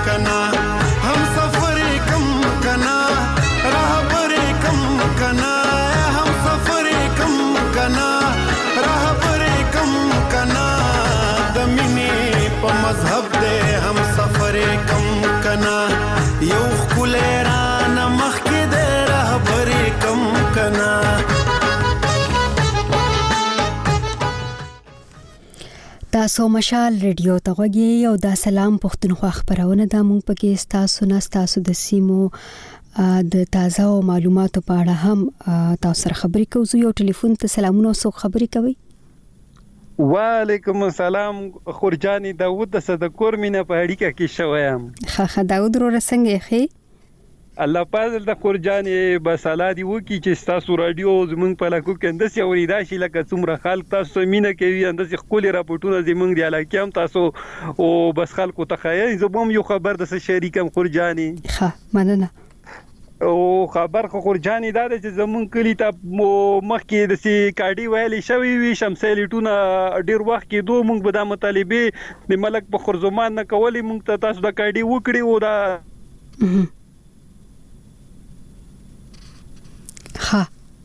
कना हम सफर कम कना रहबर कम कना हम सफर कम कना रहबर कम कना दमिने प मजहब दे हम सफर कम कना यौ खुलेरा नमख के दे रहबर कम कना تاسو مشال ریډیو ته غوږی او دا سلام پښتونخوا خبرونه د مونږ پکې تاسو نه تاسو د سیمو د تازه او معلوماتو په اړه هم تاسو سره خبرې کوو. یو ټلیفون ته سلامونه او خبرې کوي. وعلیکم السلام خورجانی داوود د صدکور مینه په اړیکه کې شوم. ها ها داوود رو څنګه خې؟ الله پازل د قرجانې بسالادي وکي چې تاسو رادیو زمونږ په لکو کې اندسي اوریدا شي لکه څومره خلک تاسو مینه کوي اندسي خپل راپورټونه زمونږ دی علاقې هم تاسو او بس خلکو ته خایي زبوم یو خبر د شریکم قرجانې ښه مننه او خبر خو قرجانې دا چې زمونږ کلی ته مخکې د سي کاډي ویلې شوی وي شمسلیټونه ډیر وخت کې دوه مونږ به د مطالبه د ملک په خرزمان نه کولې مونږ ته تاسو د کاډي وکړي او دا ها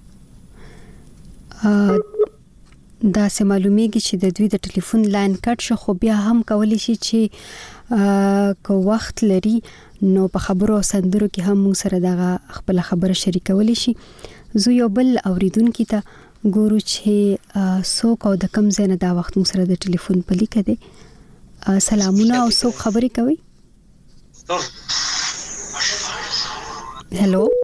دا سه معلومیږي چې د دوی د ټلیفون لاین کټ شو خو بیا هم کولی شي چې کو وخت لري نو په خبرو سندرو کې هم موږ سره دغه خپل خبره شریکولی شي. زه یو بل اوریدونکو ته ګورو چې څوک او د کم ځای نه دا وخت موږ سره د ټلیفون په لیکه دي. سلامونه او څوک خبرې کوي؟ هلو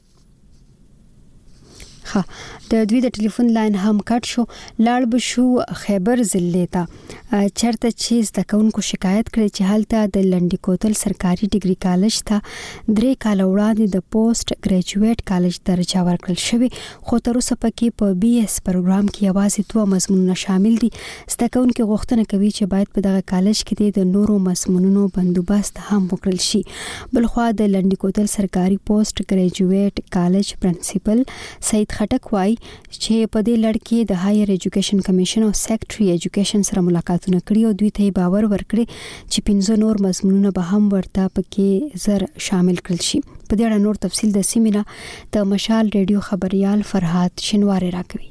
ها د دوی د ټلیفون لاین هم کټ شو. لاړ به شو خیبر ضلع ته چرته چې د کونکو شکایت کړي چې حالته د لنډی کوتل سرکاري ډیګري کالج ته درې کال وړاندې د پوسټ ګریجویټ کالج درجه ورکړل شوی خو تر اوسه پکې په بي اس پروګرام کې یوازې دوه مضمونونه شامل دي. د کونکو غوښتنه کوي چې باید په دغه کالج کې د نورو مضمونونو بندوبست هم وکړل شي. بلخوا د لنډی کوتل سرکاري پوسټ ګریجویټ کالج پرنسپل سید خټک وای چې په دې لړ کې د هایر ایجوکیشن کمیشن او سیکریټري ایجوکیشن سره ملاقاتونه کړي او دوی ته باور ورکړي چې پنځه نور مضمونونه به هم ورته پکې زر شامل کړل شي. په دې اړه نور تفصیل د سیمینه د مشال ریډیو خبريال فرحات شنواری راکوي.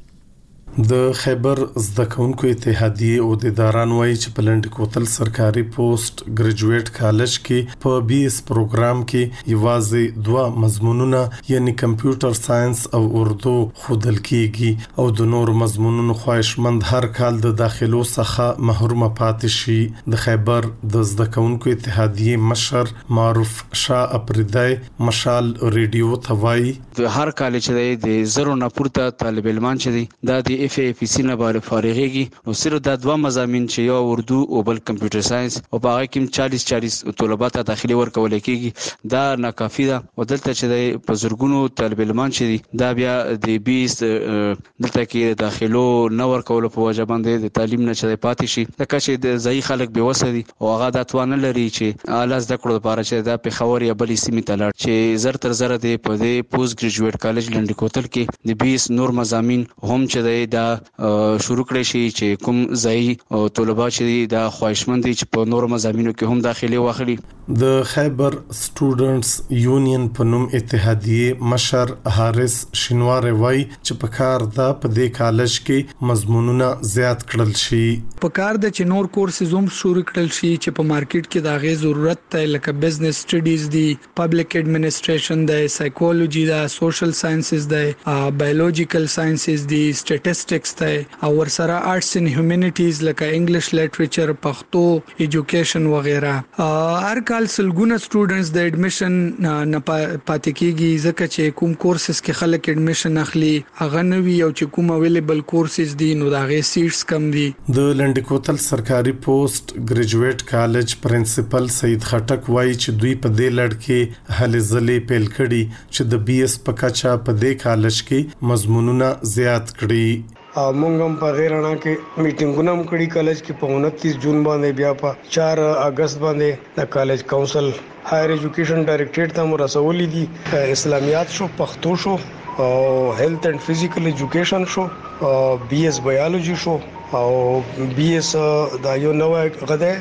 د خیبر زده کوونکو اتحادیه او د داران وایي چې په لنډی کوتل سرکاري پوسټ ګریجویټ کالج کې په بي اس پروګرام کې یوازې دوه مضمونونه یعنی کمپیوټر ساينس او اردو خودل کېږي او د نور مضمونونو خواهشمند هر کال د داخلو څخه محروم پاتې شي. د خیبر د زده کوونکو اتحادیه مشر معروف شاه اپریدای مشال ریډیو توای د هر کال چې د زرو نه پورته طالب علمان چې دی د اف ای اف سی نه باندې فارغيږي نو صرف د دوه مضامین چې یو اردو او بل کمپیوټر ساينس او په هغه کې چالیس چالیس طلبات ته داخلي ورکول کېږي دا ناکافي ده او دلته چې د بزرګونو طالب علمان چې دا بیا د بیس دلته کې داخلو نه ورکول په وجه باندې د تعلیم نه چې پاتې شي لکه چې د ځای خلک به وسدي او هغه د توان لري چې اعلی زده کړو لپاره چې د پیښور یا بلې سیمې ته لاړ چې زر تر زر د په دې پوسټ ګریجویټ کالج لنډی کوتل کې د بیس نور مضامین هم چې دا شروع کړی شي چې کوم ځای او طلبه چې دا خواهشمند دي چې په نور مضامینو کې هم داخلي واخلي. د خیبر سټوډنټس یونین په نوم اتحادیه مشر حارث شینواری وای چې په کار دا په دې کالج کې مضمونونه زیات کړل شي. په کار د چې نور کورسز هم شروع کړل شي چې په مارکیټ کې دا غي ضرورت ته لکه بزنس سټډیز دي پبلک ایڈمنسټریشن دی سایکولوژي دا سوشل ساينسز دی بایولوژیکل ساينسز دی سټټیسټکس دی او ورسره آرټس ان هیومنټیز لکه انګلیش لټریچر پښتو ایجوکیشن وغیرہ. هر کال سلګونه سټوډنټس د ایډمیشن نه پاتې کیږي ځکه چې کوم کورسز کې خلک ایډمیشن اخلي هغه نوي او چې کوم اویلیبل کورسز دي نو دا غي سیټس کم دي. د لنډی کوتل سرکاري پوسټ ګریجویټ کالج پرنسپل سید خټک وایي چې دوی په دې لړ کې هلې ځلې پیل کړي چې د بي اس په کچا په دې کالج کې مضمونونه زیات کړي. مونږ هم په غیرنا کې میټینګونه هم کړي کالج کې په انتیس جون باندې بیا په چار اگست باندې د کالج کونسل هایر ایجوکیشن ډایریکټریټ ته مرسولې دي اسلامیات شو پښتو شو او هیلث اینڈ فزیکل ایجوکیشن شو بي اس بایولوژي شو او بي اس دا یو نوې غده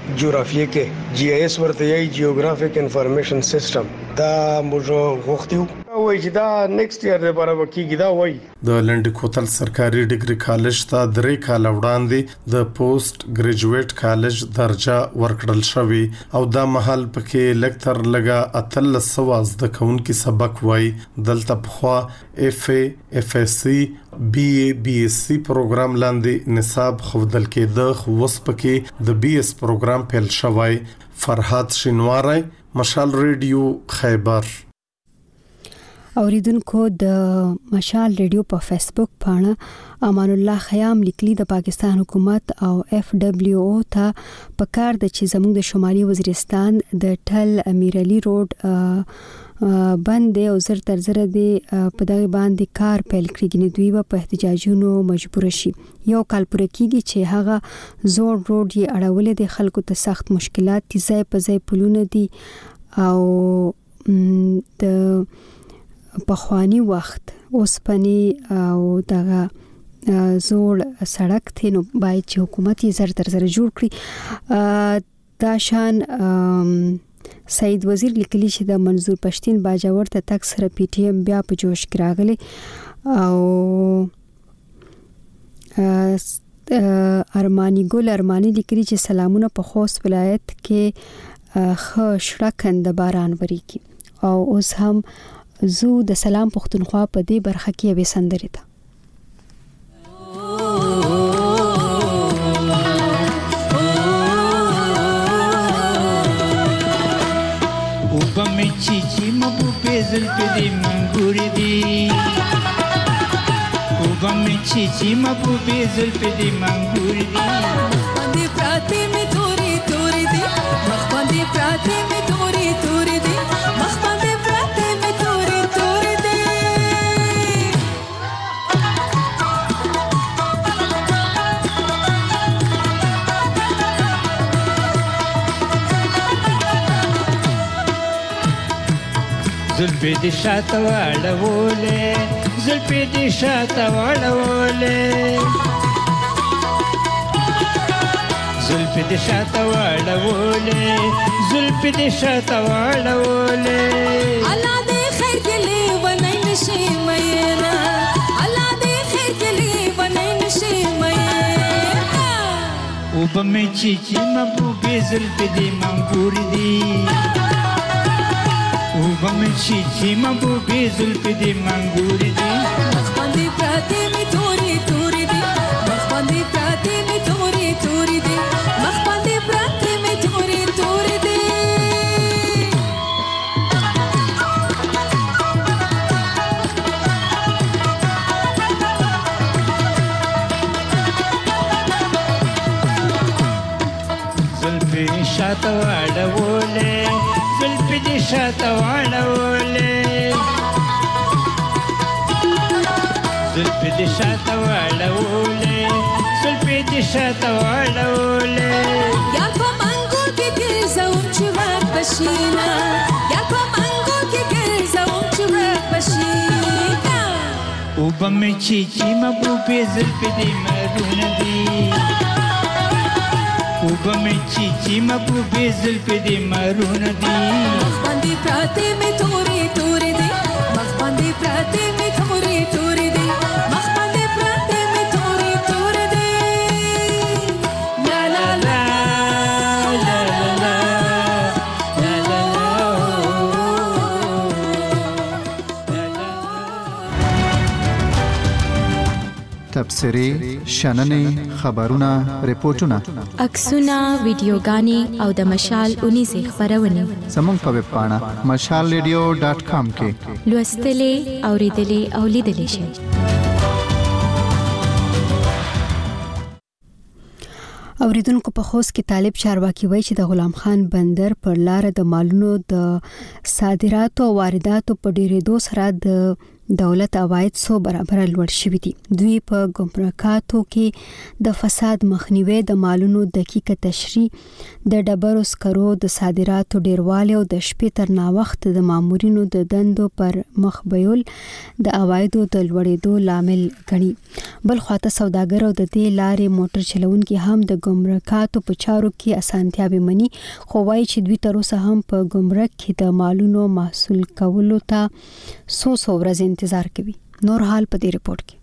جغرافیه کې جی آی ایس ورته یي جیوګرافیک انفارمیشن سیستم دا موږ غوښتیو وای چې دا نیکسټ ایئر لپاره وکیږي دا وای د لنډ کوتل سرکاري ډیګري کالج ته درې کال وړاندې د پوسټ ګریجویټ کالج درجه ورکړل شوی او دا محل پکې لکتر لګا اتل سواز د کونکي سبق وای دلته په اف ای اف اس سی بی ای بی ایس سی پروګرام لاندې نصاب خودل کېده خو وس پکې د بی ایس پروګرام پیل شوی فرحات شینواری مشال ریډیو خیبر اوریدونکو د مشال ریډیو په فیسبوک پاڼه امان الله خیام لیکلي د پاکستان حکومت او اف دبلیو او ته په کار د چې زموږ د شمالي وزیرستان د ټل امیر علي روډ باندې او زر تر زر دی په دغه باندې کار پیل کړی نه دوی په احتجاجونو مجبور شي یو کال پوره کیږي چې هغه زوړ روډ یې اړولې د خلکو ته سخت مشکلات دي ځای په ځای پلونه دي او د پخوانی وخت اوسپنی او دغه زوړ سړک ته نو باید چې حکومت یې زر تر زر جوړ کړي دا شان سید وزیر لیکلی چې د منظور پښتين باجوړ ته تک سره پی ټی ایم بیا په جوش کې راغلي او ارمانی ګل ارمانی لیکلی چې سلامونه په خوست ولایت کې خ شړکند باران وریږي او اوس هم زو د سلام پښتونخوا په دې برخه کې به سندري ده Ci ci mabu pezul pe de manguri di Ugam ci ci mabu pezul pe de manguri di Makhbandi prate me tori tori di Makhbandi prate me tori tori di Makhbandi prate me tori tori di زلفی دی شاته واړولې زلفی دی شاته واړولې زلفی دی شاته واړولې زلفی دی شاته واړولې الله دې خیر کلی ونای نشي مېنا الله دې خیر کلی ونای نشي مېنا او بمې چې چې مبو زلفی دی منګور دی Ugam chi chi mabu bezul pe de manguri di Makhbandi prate mi tori tori di Makhbandi prate mi tori tori di Makhbandi prate mi tori tori di Zulfi shata wada wole زلفی دی شاته واړولې زلفی دی شاته واړولې زلفی دی شاته واړولې یا په منګو کې ګرځوم چې وخت بشینا یا په منګو کې ګرځوم چې وخت بشینا او بمې چې چې مبوبې زلفی دی مرونه دی Ugam chi chi mabu bezul pe de maruna di Makhbandi prate me tori tori di Makhbandi prate me tori tori di Makhbandi prate me tori tori di La la la la la la la la تبصری شننې خبرونه ریپورتونه عکسونه ویډیوګانې او د مشال اونیزه خبرونه زموږ په ویب پاڼه مشال ریډیو ډاٹ کام کې لوستلې اوریدلې او لیدلې شئ. اوریدونکو په خوست کې طالب چارواکي وایي چې د غلام خان بندر پر لار د مالونو د صادراتو او وارداتو په ډیرېدو سره د دولت عواید څو برابر لوړ شوي دي. دوی په ګمرکاتو کې د فساد مخنیوي، د مالونو دقیقه تشریح، د ډبرو سکرو د صادراتو ډیروالی او د شپې تر ناوخت د مامورینو د دندو پر مخ بیول د عوایدو د لوړېدو لامل ګڼي. بل خواته سوداګر او د دې لارې موټر چلونکي هم د ګمرکاتو په چارو کې اسانتیاوې مني، خو وایي چې دوی تر اوسه هم په ګمرک کې د مالونو محصول کولو ته څو څو ورځې انتظار کوي. نور حال په دې رپورت کې.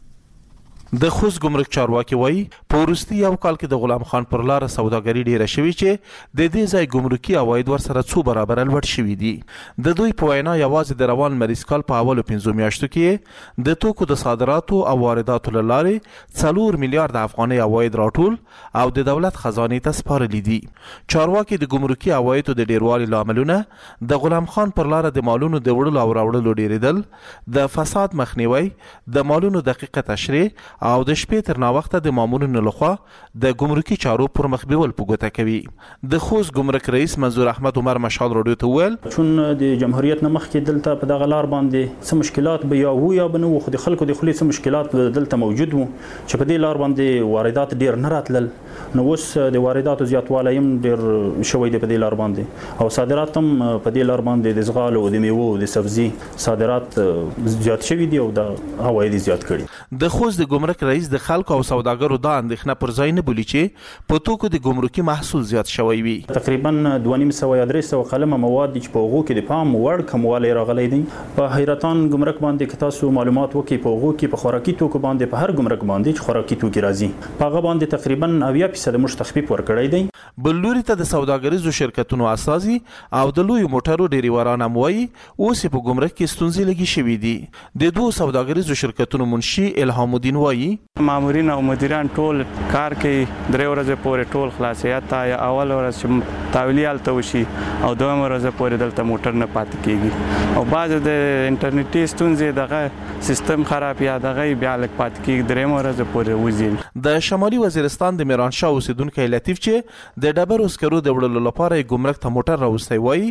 د خوست ګمرک چارواکي وایي په وروستي یو کال کې د غلام خان پر لار سوداګري ډیره شوې چې د دې ځای ګمرکي عواید ورسره څو برابر لوړ شوي دي. د دوی په وینا یوازې د روان مریض کال په اولو پنځو میاشتو کې د توکو د صادراتو او وارداتو له لارې څلور میلیارډ افغانۍ عواید راټول او د دولت خزانې ته سپارلي دي. چارواکي د ګمرکي عوایدو د ډیروالي لاملونه د غلام خان پر لار د مالونو د وړلو او راوړلو ډیریدل، د فساد مخنیوي، د مالونو دقیقه تشریح او د شپې تر ناوخته د مامورینو لخوا د ګمرکي چارو پر مخ بیول په ګوته کوي. د خوست ګمرک رئیس منظور احمد عمر مشال رادیو ته ویل چون د جمهوریت نه مخکې دلته په دغه لار باندې څه مشکلات به یا وو یا به نه وو، خو د خلکو د خولې څه مشکلات دلته موجود وو چې په دې لار باندې واردات ډیر نه راتلل. نو اوس د وارداتو زیاتوالی هم ډیر شوی دی په دې لار باندې، او صادرات هم په دې لار باندې د زغال او د میوو او د سبزي صادرات زیات شوي دي او د عواید زیات کړي. د خوست د ګمرک رئیس د خلکو او سوداګرو دا اندېښنه پر ځای نه بولي چې په توکو د ګمرکي محصول زیات شوی وي. تقریبا دوه نیم سوه یا درې سوه قلمه مواد چې په هغو کې د پام وړ کموالی راغلی دی. په حیرتان ګمرک باندې که تاسو معلومات وکړئ، په هغو کې په خوراکي توکو باندې په هر ګمرک باندې چې خوراکي توکي راځي په هغه باندې تقریبا اویا فیصده موږ تخفیف ورکړی دی. بل لوري ته د سوداګریزو شرکتونو اساسي او د لویو موټرو ډیریوران هم وایي اوس په ګمرک کې ستونزې لګي شوي دي. د دوو سوداګریزو شرکتونو منشي الهام الدین وایي مامورین او مدیران ټول کار کوي درې ورځې پورې ټول خلاصیت ته یا اول ورځ چې تاویلی هلته وشي او دویم ورځ پورې دلته موټر نه پاتې کیږي، او بعض د انټرنیټي ستونزې دغه سیستم خراب یا دغه بیا لږ پاتې کیږي درېیم ورځ پورې وځي. د شمالي وزیرستان د میرانشاه اوسیدونکی لطیف چې د ډبرو سکرو د وړلو لپاره ګمرک ته موټر راوستی وایي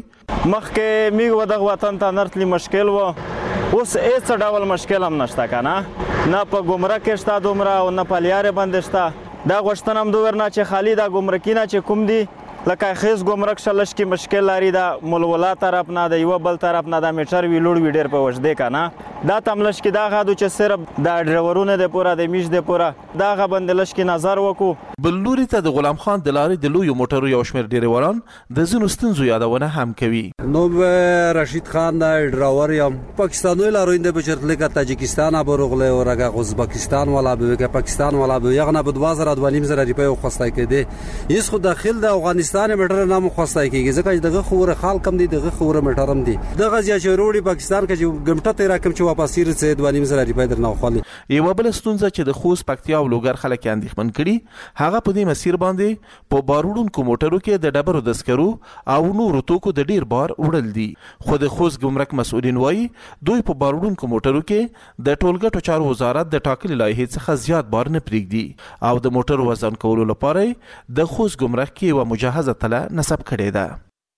مخکې میږ دغه وطن ته نرتلی مشکل و، اوس هیڅ ډول مشکل هم نشته کنه، نه په ګمرک کې شته دومره او نه په لیارې باندې شته. دا غوښتنه هم دوی نه چې خالي دا ګمرکي نه چې کوم دي لکه خیز ګمرک شلش کې مشکل لري، دا مولولا طرف نه د یو بل طرف نه د میټر وی لوړ وی ډیر په وژدې کنه، دا تملش کې دا غادو چې صرف د ډرایورونو د پوره د میش د پوره دا غ بندلش کې نظر وکړو. بل لوري ته د غلام خان د لارې د لویو موټرو یو شمېر ډریوران د ځینو ستونزو یادونه هم کوي. نوم رشید خان د ډرایور یم، پاکستانوی لاروینده بچرتلی که تاجیکستان بروغله و رگا ازبکستان والا به که پاکستان والا به یغنا به دوه زره دوه نیم زره روپیه خواسته کېده. هیڅ خو داخل د افغانستان میټر نه مخواسته کیږي ځکه چې دغه خوره خال کم دي، دغه خوره میټر هم دي. دغه ځای چې وروړي پاکستان کې چې ګمټه تیر کم چې واپس یې دوه نیم زره روپیه درنه خالي. یو بل ستونزه چې د خوست پکتیا او لوګر خلک اندېښمن کړي هغه په دې مسیر باندې په باروړونکو موټرو کې د ډبرو د سکرو او نورو توکو د ډیر بار وړل دي. خو د خوست ګمرک مسؤلین وایي دوی په باروړونکو موټرو کې د ټولګټو چارو وزارت د ټاکلي لایحې څخه زیات بار نه پرېږدي او د موټر وزن کولو لپاره د خوست ګمرک کې یوه مجهزه تله نصب کړې ده.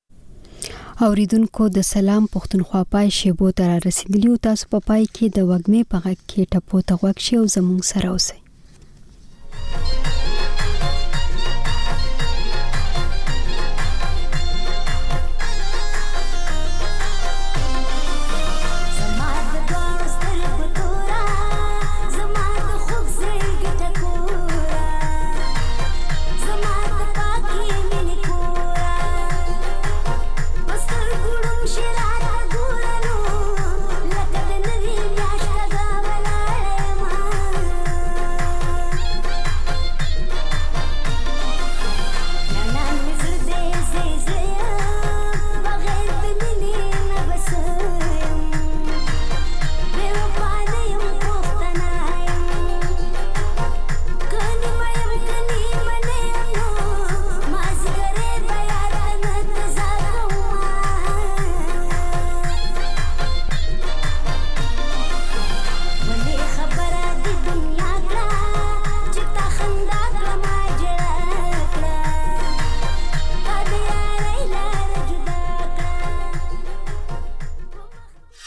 اوریدونکو د سلام پښتونخوا پای شیبو ته رسیدلی او تاسو په پای کې د وګمې په غږ کې ټپو ته غوږ شئ او زموږ سره اوسئ.